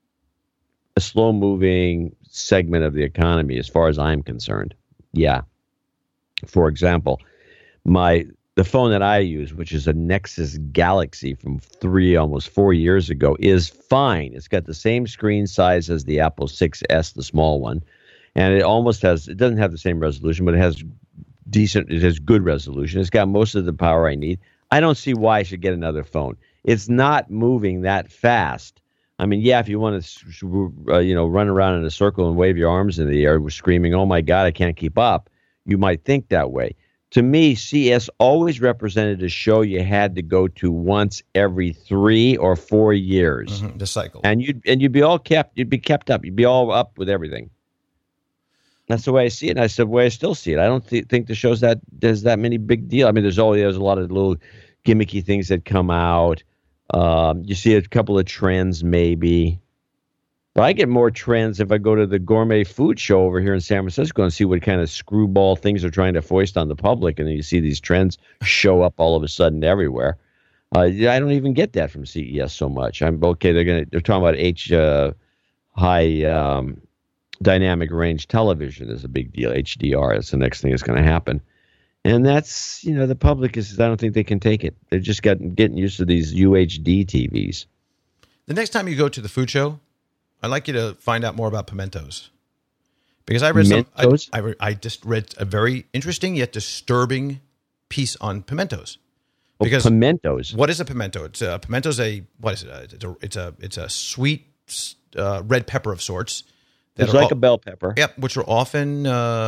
segment of the economy, as far as I'm concerned. Yeah. For example, the phone that I use, which is a Nexus Galaxy from almost 4 years ago, is fine. It's got the same screen size as the Apple 6S, the small one. And it doesn't have the same resolution, but it has good resolution. It's got most of the power I need. I don't see why I should get another phone. It's not moving that fast. I mean, yeah, if you want to, run around in a circle and wave your arms in the air screaming, oh my God, I can't keep up, you might think that way. To me, CES always represented a show you had to go to once every 3 or 4 years. Mm-hmm, the cycle. And you'd be kept up. You'd be all up with everything. That's the way I see it, and that's the way I still see it. I don't think the show's there's that many big deal. I mean, there's a lot of little gimmicky things that come out. You see a couple of trends, maybe. But I get more trends if I go to the gourmet food show over here in San Francisco and see what kind of screwball things are trying to foist on the public, and then you see these trends show up all of a sudden everywhere. I don't even get that from CES so much. I'm okay. They're talking about high dynamic range television is a big deal. HDR is the next thing that's going to happen. And that's, the public I don't think they can take it. They're just getting used to these UHD TVs. The next time you go to the food show, I'd like you to find out more about pimentos. Because I read I just read a very interesting yet disturbing piece on pimentos. Because pimentos. What is a pimento? Pimento's what is it? It's a sweet red pepper of sorts. It's like a bell pepper. Yep, which are often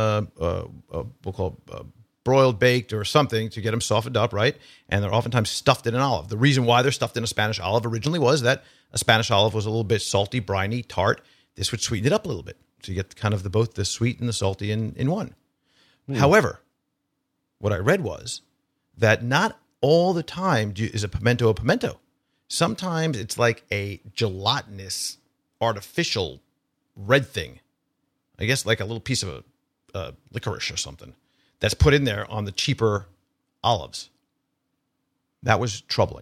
we'll call broiled, baked, or something to get them softened up, right? And they're oftentimes stuffed in an olive. The reason why they're stuffed in a Spanish olive originally was that a Spanish olive was a little bit salty, briny, tart. This would sweeten it up a little bit. So you get kind of both the sweet and the salty in one. However, what I read was that not all the time is a pimento. Sometimes it's like a gelatinous, artificial red thing. I guess like a little piece of a licorice or something that's put in there on the cheaper olives. That was troubling.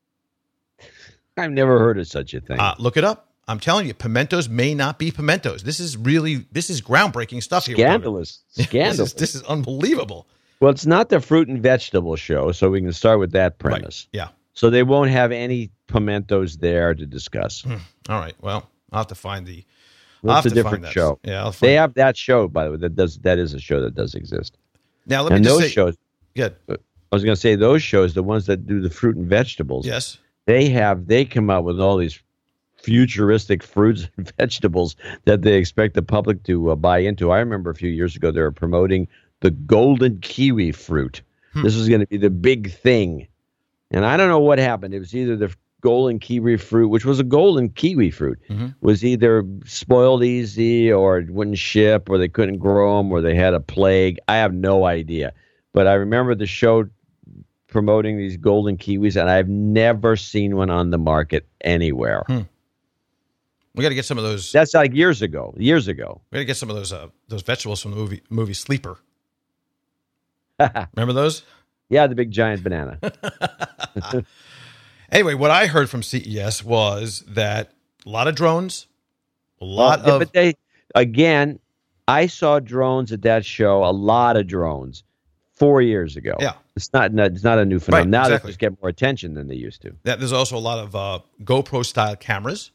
I've never heard of such a thing. Look it up. I'm telling you, pimentos may not be pimentos. This is groundbreaking stuff here. Scandalous. Scandalous. This is unbelievable. Well, it's not the fruit and vegetable show, so we can start with that premise. Right. Yeah. So they won't have any pimentos there to discuss. All right. Well, I'll have to find the. That's a different show. Yeah, they have that show, by the way. That is a show that does exist. Now let me just say, shows. Good. I was going to say those shows, the ones that do the fruit and vegetables. Yes. They come out with all these futuristic fruits and vegetables that they expect the public to buy into. I remember a few years ago they were promoting the golden kiwi fruit. This was going to be the big thing. And I don't know what happened. It was either the golden kiwi fruit, which was a golden kiwi fruit, was either spoiled easy or it wouldn't ship or they couldn't grow them or they had a plague. I have no idea. But I remember the show promoting these golden kiwis, and I've never seen one on the market anywhere. We got to get some of those. That's like years ago. We got to get some of those vegetables from the movie Sleeper. Remember those? Yeah, the big giant banana. Anyway, what I heard from CES was that a lot of drones, But I saw drones at that show, a lot of drones, 4 years ago. Yeah. It's not a new phenomenon. Right, now exactly. they just get more attention than they used to. There's also a lot of GoPro-style cameras.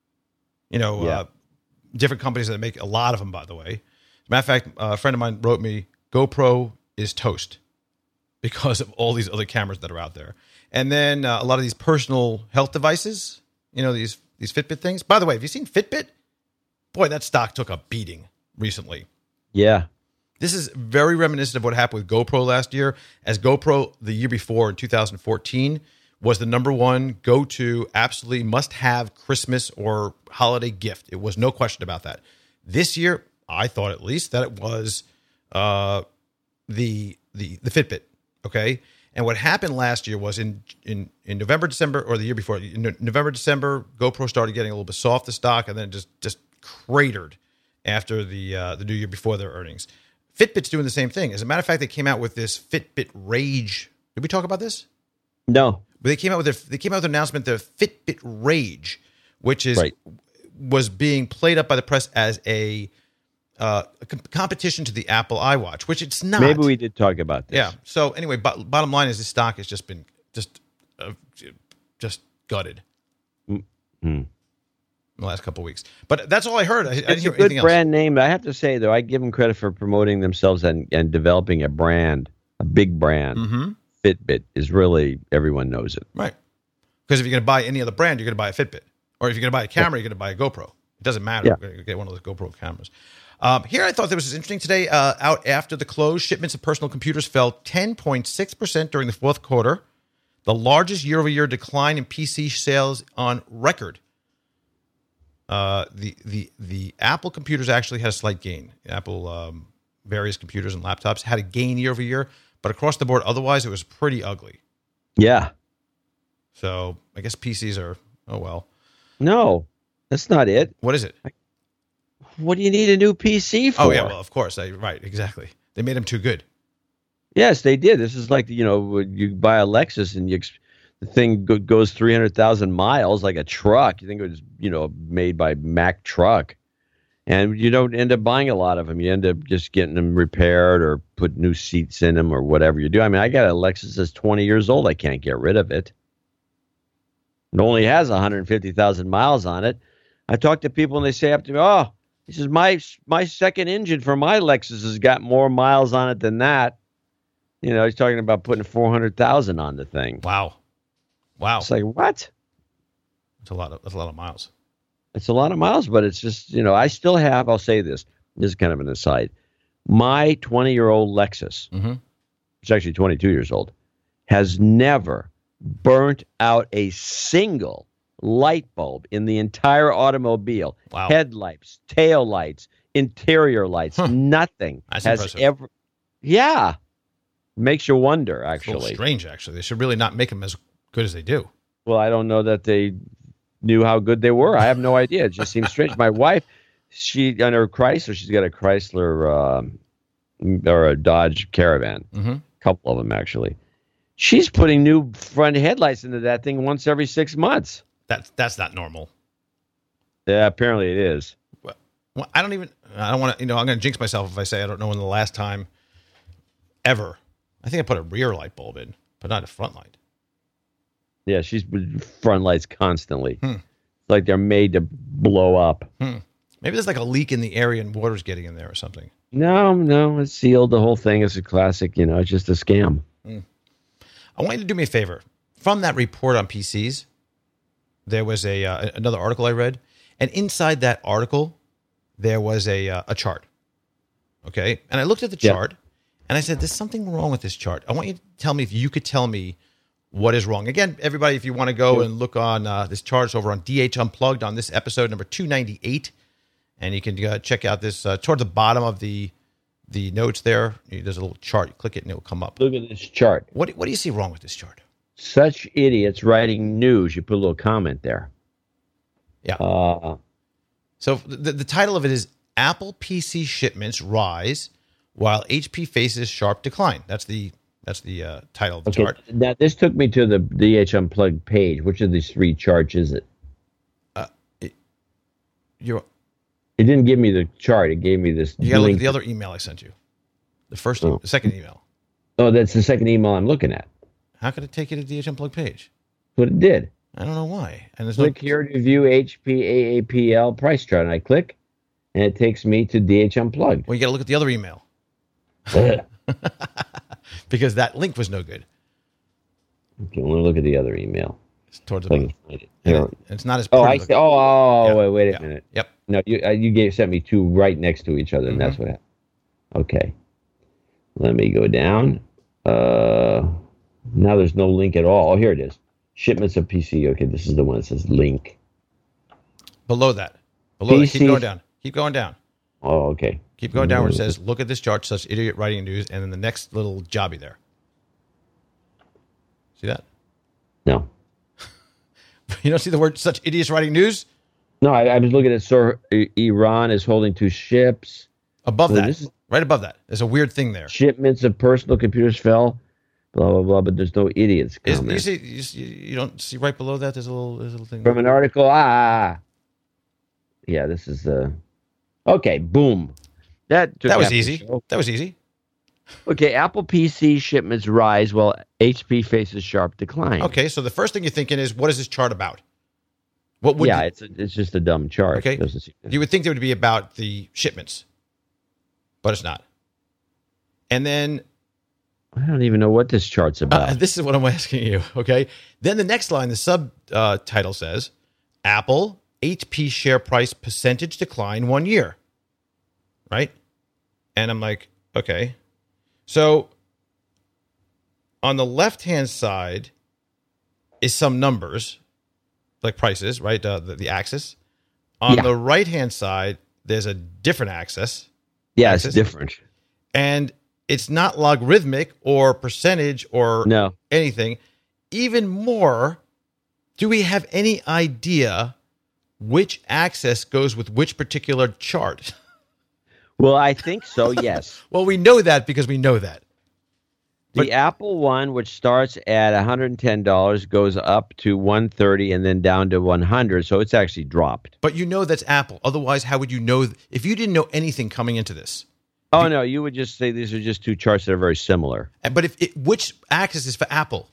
Different companies that make a lot of them, by the way. As a matter of fact, a friend of mine wrote me, GoPro is toast because of all these other cameras that are out there. And then a lot of these personal health devices, these Fitbit things. By the way, have you seen Fitbit? Boy, that stock took a beating recently. Yeah. This is very reminiscent of what happened with GoPro last year, as GoPro the year before in 2014 was the number one go-to, absolutely must-have Christmas or holiday gift. It was no question about that. This year, I thought at least that it was the Fitbit. Okay, and what happened last year was in November, December, or the year before, in November, December, GoPro started getting a little bit soft, the stock, and then just cratered after the new year before their earnings. Fitbit's doing the same thing. As a matter of fact, they came out with this Fitbit Rage. Did we talk about this? No. But they came out with an announcement, the Fitbit Rage, which was being played up by the press as a competition to the Apple iWatch, which it's not. Maybe we did talk about this. Yeah. So anyway, bottom line is this stock has just been just gutted in the last couple of weeks. But that's all I heard. I didn't hear anything else. It's a good brand name. I have to say, though, I give them credit for promoting themselves and developing a brand, a big brand. Fitbit is really, everyone knows it. Right. Because if you're going to buy any other brand, you're going to buy a Fitbit. Or if you're going to buy a camera, you're going to buy a GoPro. It doesn't matter. Yeah. You're going to get one of those GoPro cameras. Here I thought there was interesting today. Out after the close, shipments of personal computers fell 10.6% during the fourth quarter, the largest year-over-year decline in PC sales on record. The Apple computers actually had a slight gain. Apple various computers and laptops had a gain year-over-year, but across the board, otherwise, it was pretty ugly. Yeah. So I guess PCs are, oh well. No, that's not it. What is it? What do you need a new PC for? Oh, yeah, well, of course. Right, exactly. They made them too good. Yes, they did. This is like, you buy a Lexus and The thing goes 300,000 miles like a truck. You think it was, made by Mack Truck. And you don't end up buying a lot of them. You end up just getting them repaired or put new seats in them or whatever you do. I mean, I got a Lexus that's 20 years old. I can't get rid of it. It only has 150,000 miles on it. I talk to people and they say up to me, "Oh, this is my second engine for my Lexus has got more miles on it than that." He's talking about putting 400,000 on the thing. Wow. It's like, what? That's a lot of miles. It's a lot of miles, but it's just, I still have, I'll say this is kind of an aside. My 20-year-old Lexus, it's actually 22 years old, has never burnt out a single light bulb in the entire automobile. Wow. Headlights, tail lights, interior lights, nothing. That's has impressive. ever. Yeah. Makes you wonder, It's a actually. little strange, actually. They should really not make them as good as they do. Well, I don't know that they knew how good they were. I have no idea. It just seems strange. My wife, on her Chrysler, she's got a Chrysler or a Dodge Caravan. A couple of them, actually. She's putting new front headlights into that thing once every 6 months. That's not normal. Yeah, apparently it is. Well, I don't want to, I'm going to jinx myself if I say I don't know when the last time ever. I think I put a rear light bulb in, but not a front light. Yeah, she's front lights constantly. It's like they're made to blow up. Maybe there's like a leak in the area and water's getting in there or something. No, it's sealed. The whole thing is a classic. It's just a scam. I want you to do me a favor. From that report on PCs, there was another article I read, and inside that article, there was a chart. Okay, and I looked at the chart, and I said, "There's something wrong with this chart." I want you to tell me if you could tell me what is wrong. Again, everybody, if you want to go and look on this chart, it's over on DH Unplugged on this episode number 298, and you can check out this toward the bottom of the notes there. There's a little chart. You click it, and it will come up. Look at this chart. What do you see wrong with this chart? Such idiots writing news. You put a little comment there. Yeah. So the title of it is Apple PC shipments rise while HP faces sharp decline. That's the title of the chart. Now, this took me to the DH Unplugged page. Which of these three charts is it? It didn't give me the chart. It gave me this. You got to look at the other email I sent you. The second email. Oh, that's the second email I'm looking at. How could it take you to the DH Unplugged page? But it did. I don't know why. And there's Click here to view HP AAPL price chart. And I click, and it takes me to DH Unplugged. Well, you got to look at the other email. Because that link was no good. Okay, let me look at the other email. It's towards the bottom. It's not as Oh, pretty I see. Oh, Yeah. wait a minute. Yep. No, you sent me two right next to each other, and that's what happened. Okay. Let me go down. Now there's no link at all. Oh, here it is. Shipments of PC. Okay, this is the one that says link. Below that. Keep going down. Keep going down. Oh, okay. Keep going down where it says, look at this chart, such idiot writing news, and then the next little jobby there. See that? No. You don't see the word such idiots writing news? No, I was looking at Iran is holding 2 ships. Above that. Right above that. There's a weird thing there. Shipments of personal computers fell. Blah, blah, blah, but there's no idiots comment. You don't see right below that? There's a little thing. From an article. Yeah, this is okay, boom. That was easy. That was easy. Okay, Apple PC shipments rise while HP faces sharp decline. Okay, so the first thing you're thinking is, what is this chart about? What would it's just a dumb chart. Okay, you would think it would be about the shipments, but it's not. And then I don't even know what this chart's about. This is what I'm asking you. Okay, then the next line, the subtitle says, Apple HP share price percentage decline 1 year. Right? And I'm like, okay. So on the left-hand side is some numbers, like prices, right? The axis. On the right-hand side, there's a different axis. Yeah, it's different. And it's not logarithmic or percentage or anything. Even more, do we have any idea which axis goes with which particular chart? Well, I think so, yes. Well, we know that because we know that. The Apple one, which starts at $110, goes up to $130 and then down to $100. So it's actually dropped. But you know that's Apple. Otherwise, how would you know if you didn't know anything coming into this? Oh, no, you would just say these are just two charts that are very similar. But which axis is for Apple?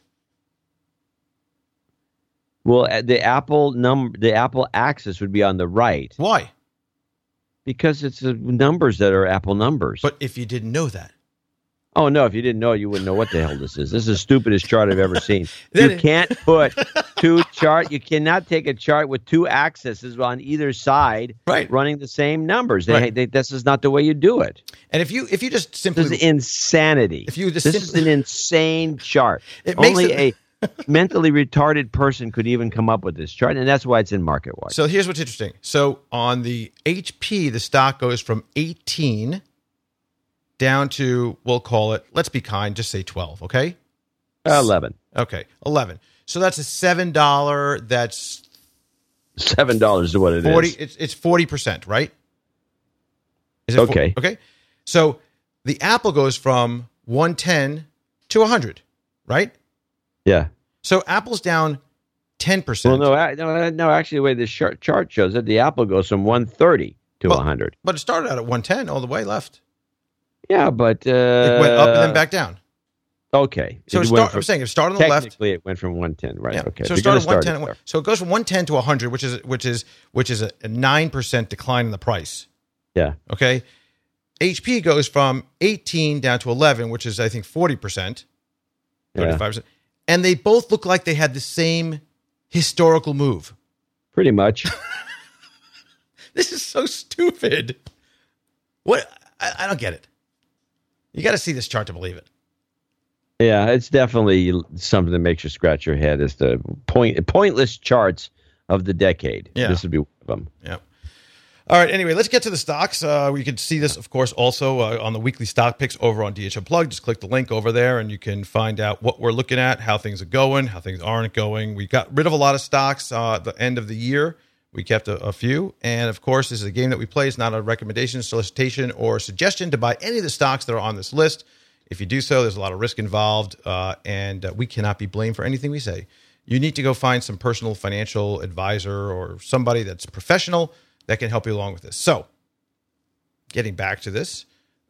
Well, the Apple axis would be on the right. Why? Because it's the numbers that are Apple numbers. But if you didn't know that. Oh, no, if you didn't know, you wouldn't know what the hell this is. This is the stupidest chart I've ever seen. You can't put you cannot take a chart with two axes on either side running the same numbers. This is not the way you do it. And if you just simply... This is insanity. This is an insane chart. Only a mentally retarded person could even come up with this chart, and that's why it's in MarketWatch. So here's what's interesting. So on the HP, the stock goes from 18... down to, we'll call it, let's be kind, just say 12, okay? 11. Okay, 11. So that's a $7, that's... $7 is what it 40, is. It's 40%, right? Is it okay. Okay. So the Apple goes from 110 to 100, right? Yeah. So Apple's down 10%. Well, no. Actually, the way this chart shows it, the Apple goes from 130 to 100. But it started out at 110 all the way left. Yeah, but... it went up and then back down. Okay. So I'm saying it started on the left. Technically, it went from 110, right? Yeah. Okay. So it started 110. So it goes from 110 to 100, which is a 9% decline in the price. Yeah. Okay. HP goes from 18 down to 11, which is, I think, 40%, 35%. Yeah. And they both look like they had the same historical move. Pretty much. This is so stupid. What? I don't get it. You got to see this chart to believe it. Yeah, it's definitely something that makes you scratch your head as the pointless charts of the decade. Yeah. This would be one of them. Yeah. All right. Anyway, let's get to the stocks. We can see this, of course, also on the weekly stock picks over on DH Unplugged. Just click the link over there, and you can find out what we're looking at, how things are going, how things aren't going. We got rid of a lot of stocks at the end of the year. We kept a few. And, of course, this is a game that we play. It's not a recommendation, solicitation, or suggestion to buy any of the stocks that are on this list. If you do so, there's a lot of risk involved, and we cannot be blamed for anything we say. You need to go find some personal financial advisor or somebody that's professional that can help you along with this. So, getting back to this,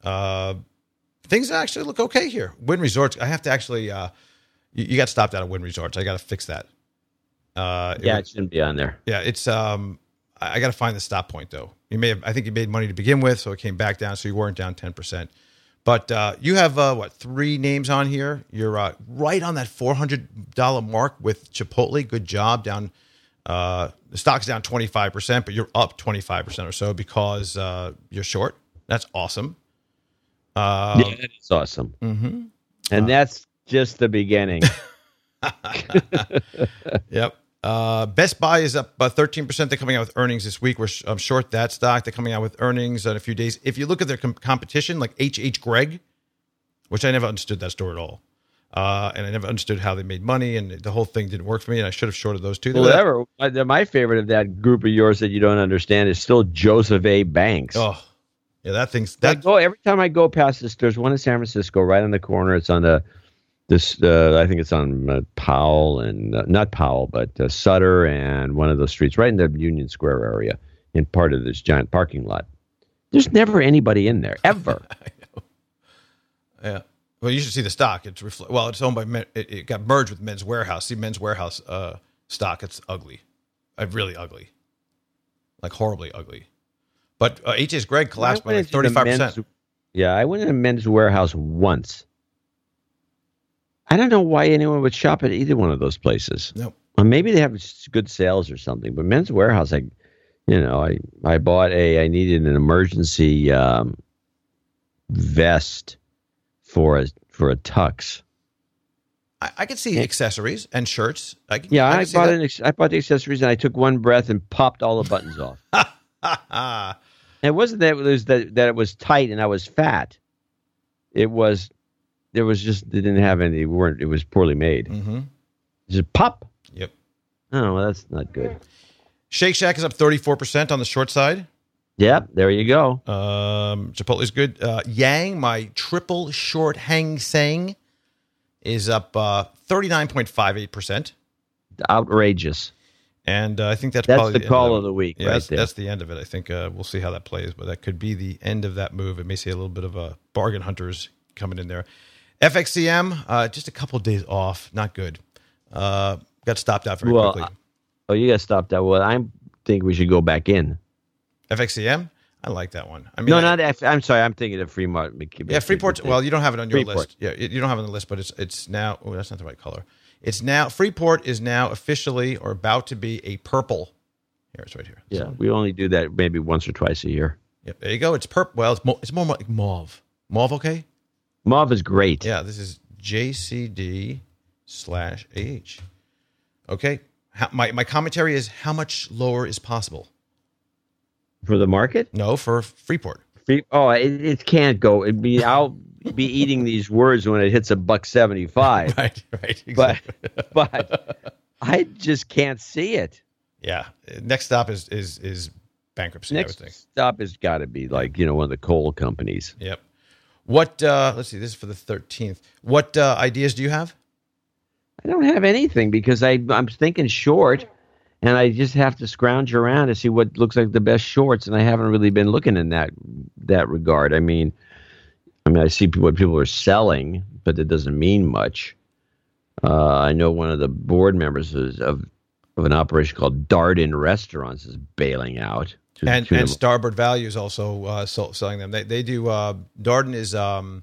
things actually look okay here. Wynn Resorts, I have to actually, you got stopped out of Wynn Resorts. I got to fix that. It shouldn't be on there. Yeah, it's I got to find the stop point though. I think you made money to begin with, so it came back down, so you weren't down 10%. But you have 3 names on here. You're right on that $400 mark with Chipotle. Good job. Down the stock's down 25%, but you're up 25% or so because you're short. That's awesome. Yeah, that is awesome. Mm-hmm. And that's just the beginning. Yep. Best Buy is up 13%. They're coming out with earnings this week. I'm short that stock. They're coming out with earnings in a few days. If you look at their competition, like H.H. Gregg, which I never understood that store at all. And I never understood how they made money, and the whole thing didn't work for me, and I should have shorted those two. Whatever. My favorite of that group of yours that you don't understand is still Joseph A. Banks. Oh, yeah, that thing's... Every time I go past this, there's one in San Francisco right on the corner. It's on I think it's on Powell and not Powell, but Sutter and one of those streets right in the Union Square area in part of this giant parking lot. There's never anybody in there, ever. I know. Yeah. Well, you should see the stock. It's owned by it got merged with Men's Warehouse. See Men's Warehouse stock. It's ugly, really ugly, like horribly ugly. But H.H. Gregg collapsed by like 35%. Yeah, I went into Men's Warehouse once. I don't know why anyone would shop at either one of those places. Nope. Well, maybe they have good sales or something. But Men's Warehouse, I bought I needed an emergency vest for a tux. I could see accessories and shirts. I bought the accessories and I took one breath and popped all the buttons off. It wasn't that it was tight and I was fat. It didn't have any. It was poorly made. Mm-hmm. Just pop. Yep. Oh, well, that's not good. Shake Shack is up 34% on the short side. Yep, there you go. Chipotle's good. Yang, my triple short Hang Seng, is up 39.58%. Outrageous. And I think that's probably the call of the week. Yeah, right that's the end of it. I think we'll see how that plays, but that could be the end of that move. It may see a little bit of a bargain hunters coming in there. FXCM, just a couple of days off. Not good. Got stopped out very quickly. You got stopped out. Well, I think we should go back in. FXCM? I like that one. I mean, I'm sorry. I'm thinking of Fremont. Yeah, Freeport. Well, you don't have it on your list. Yeah, you don't have it on the list, but it's now. Oh, that's not the right color. It's now Freeport is now officially or about to be a purple. Here, it's right here. Yeah, we only do that maybe once or twice a year. Yep, there you go. It's purple. Well, it's more like mauve. Mauve, okay? Mauve is great. Yeah, this is JCD/AH. Okay. My commentary is how much lower is possible for the market? No, for Freeport. It can't go. I'll be eating these words when it hits $1.75. Right. Exactly. But I just can't see it. Yeah. Next stop is bankruptcy. Next stop has got to be like one of the coal companies. Yep. What? Let's see. This is for the 13th. What ideas do you have? I don't have anything because I'm thinking short. And I just have to scrounge around to see what looks like the best shorts, and I haven't really been looking in that regard. I mean, I see what people are selling, but that doesn't mean much. I know one of the board members of an operation called Darden Restaurants is bailing out. And Starboard Value is also selling them. They do. Darden is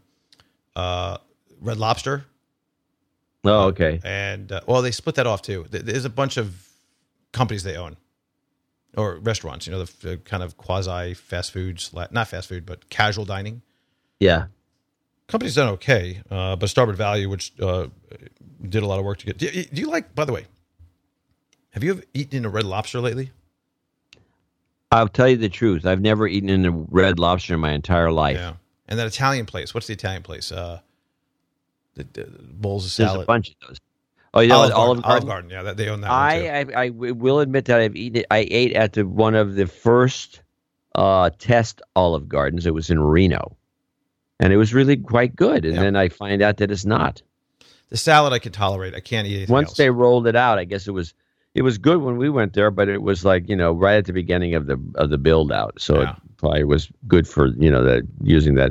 Red Lobster. Oh, okay. And they split that off too. There's a bunch of companies they own, or restaurants, the kind of quasi fast food, not fast food, but casual dining. Yeah. Company's done okay, but Starboard Value, which did a lot of work to get. Do you like, by the way, have you ever eaten in a Red Lobster lately? I'll tell you the truth. I've never eaten in a Red Lobster in my entire life. Yeah. And that Italian place, what's the Italian place? The bowls of salad. There's a bunch of those. Oh, Olive Garden. Yeah, they own that one too. I will admit that I've eaten it. I ate at one of the first test Olive Gardens. It was in Reno, and it was really quite good. And then I find out that it's not. The salad I could tolerate. I can't eat anything Once else. They rolled it out, I guess it was good when we went there, but it was like right at the beginning of the build out. So it probably was good for using that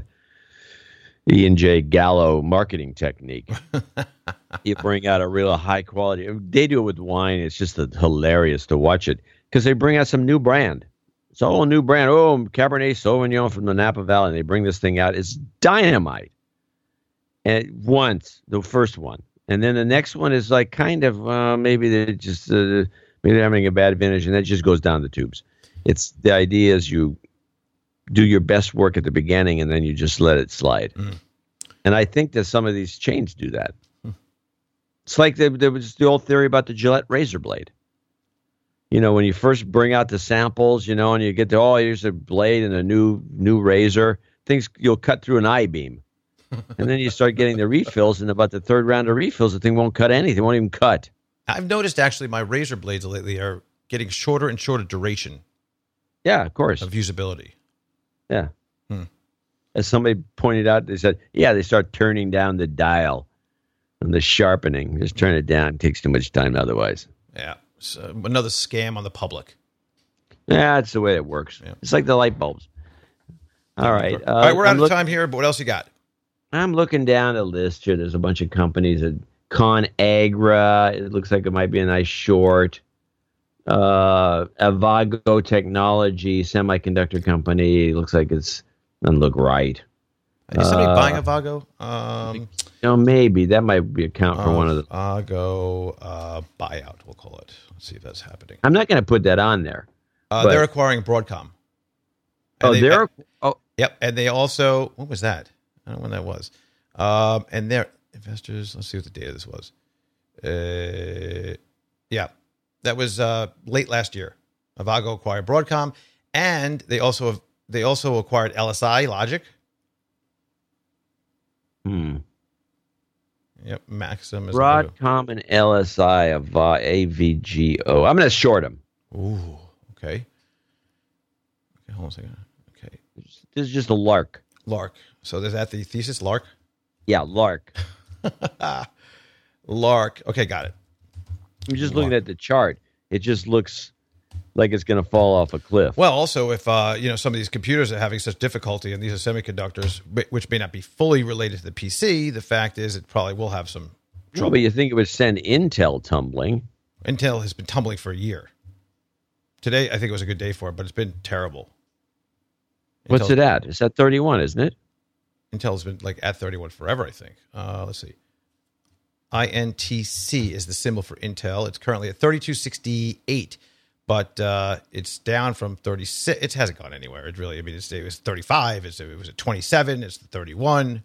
E&J Gallo marketing technique. You bring out a real high quality. They do it with wine. It's just hilarious to watch it because they bring out some new brand. It's all a new brand. Oh, Cabernet Sauvignon from the Napa Valley. And they bring this thing out. It's dynamite. And the first one. And then the next one is like kind of maybe they're just maybe they're having a bad vintage, and that just goes down the tubes. It's the idea is you do your best work at the beginning, and then you just let it slide. Mm. And I think that some of these chains do that. It's like there was the old theory about the Gillette razor blade. When you first bring out the samples, and you get here's a blade and a new razor, you'll cut through an I-beam. And then you start getting the refills, and about the third round of refills, the thing won't cut anything. It won't even cut. I've noticed actually my razor blades lately are getting shorter and shorter duration. Yeah, of course. Of usability. Yeah. As somebody pointed out, they said, they start turning down the dial and the sharpening. Just turn it down. It takes too much time otherwise. Yeah. So another scam on the public. Yeah, that's the way it works. Yeah. It's like the light bulbs. All right. All right, we're out of time here, but what else you got? I'm looking down a list here. There's a bunch of companies. ConAgra. It looks like it might be a nice short. Avago Technology, semiconductor company. Looks like it's doesn't look right. Is somebody buying Avago? Maybe that might be account for one of the Avago buyout. We'll call it. Let's see if that's happening. I'm not going to put that on there. They're acquiring Broadcom. Yep, and they also what was that? I don't know when that was. And their investors. Let's see what the date of this was. That was late last year. Avago acquired Broadcom, and they also acquired LSI Logic. Yep, Maxim. Broadcom and LSI AVGO. I'm going to short them. Ooh, okay. Hold on a second. Okay. This is just a lark. So is that the thesis, lark? Yeah, lark. Lark. Okay, got it. I'm just looking at the chart. It just looks like it's going to fall off a cliff. Well, also, if some of these computers are having such difficulty, and these are semiconductors, which may not be fully related to the PC, the fact is it probably will have some trouble. But you think it would send Intel tumbling? Intel has been tumbling for a year. Today, I think it was a good day for it, but it's been terrible. What's it at? It's at 31, isn't it? Intel's been like at 31 forever, I think. Let's see. INTC is the symbol for Intel. It's currently at 3268, but it's down from 36. It hasn't gone anywhere. It really, it was 35. It was at 27. It's 31.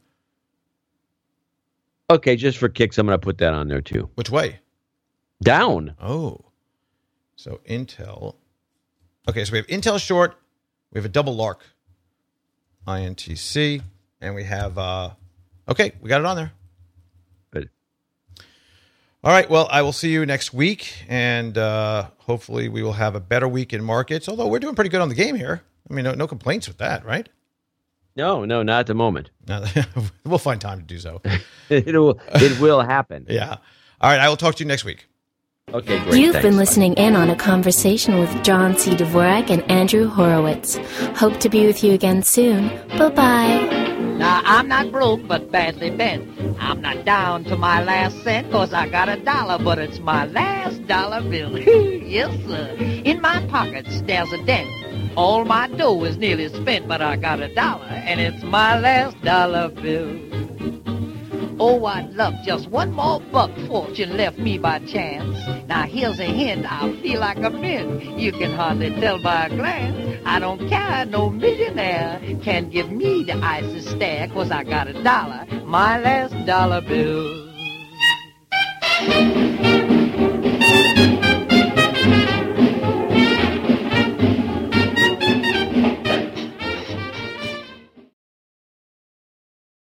Okay, just for kicks, I'm going to put that on there too. Which way? Down. Oh. So Intel. Okay, so we have Intel short. We have a double Lark. INTC. And we have, okay, we got it on there. Good. All right, well, I will see you next week, and hopefully we will have a better week in markets, although we're doing pretty good on the game here. I mean, no complaints with that, right? No, not at the moment. We'll find time to do so. It will happen. Yeah. All right, I will talk to you next week. Okay, great. You've been listening in on a conversation with John C. Dvorak and Andrew Horowitz. Hope to be with you again soon. Bye-bye. Now, I'm not broke, but badly bent. I'm not down to my last cent, 'cause I got $1, but it's my last dollar bill. Yes, sir. In my pockets, there's a dent. All my dough is nearly spent, but I got $1, and it's my last dollar bill. Oh, I'd love just one more buck fortune left me by chance. Now, here's a hint, I feel like a mint. You can hardly tell by a glance. I don't care, no millionaire can give me the icy stare, 'cause I got $1, my last dollar bill.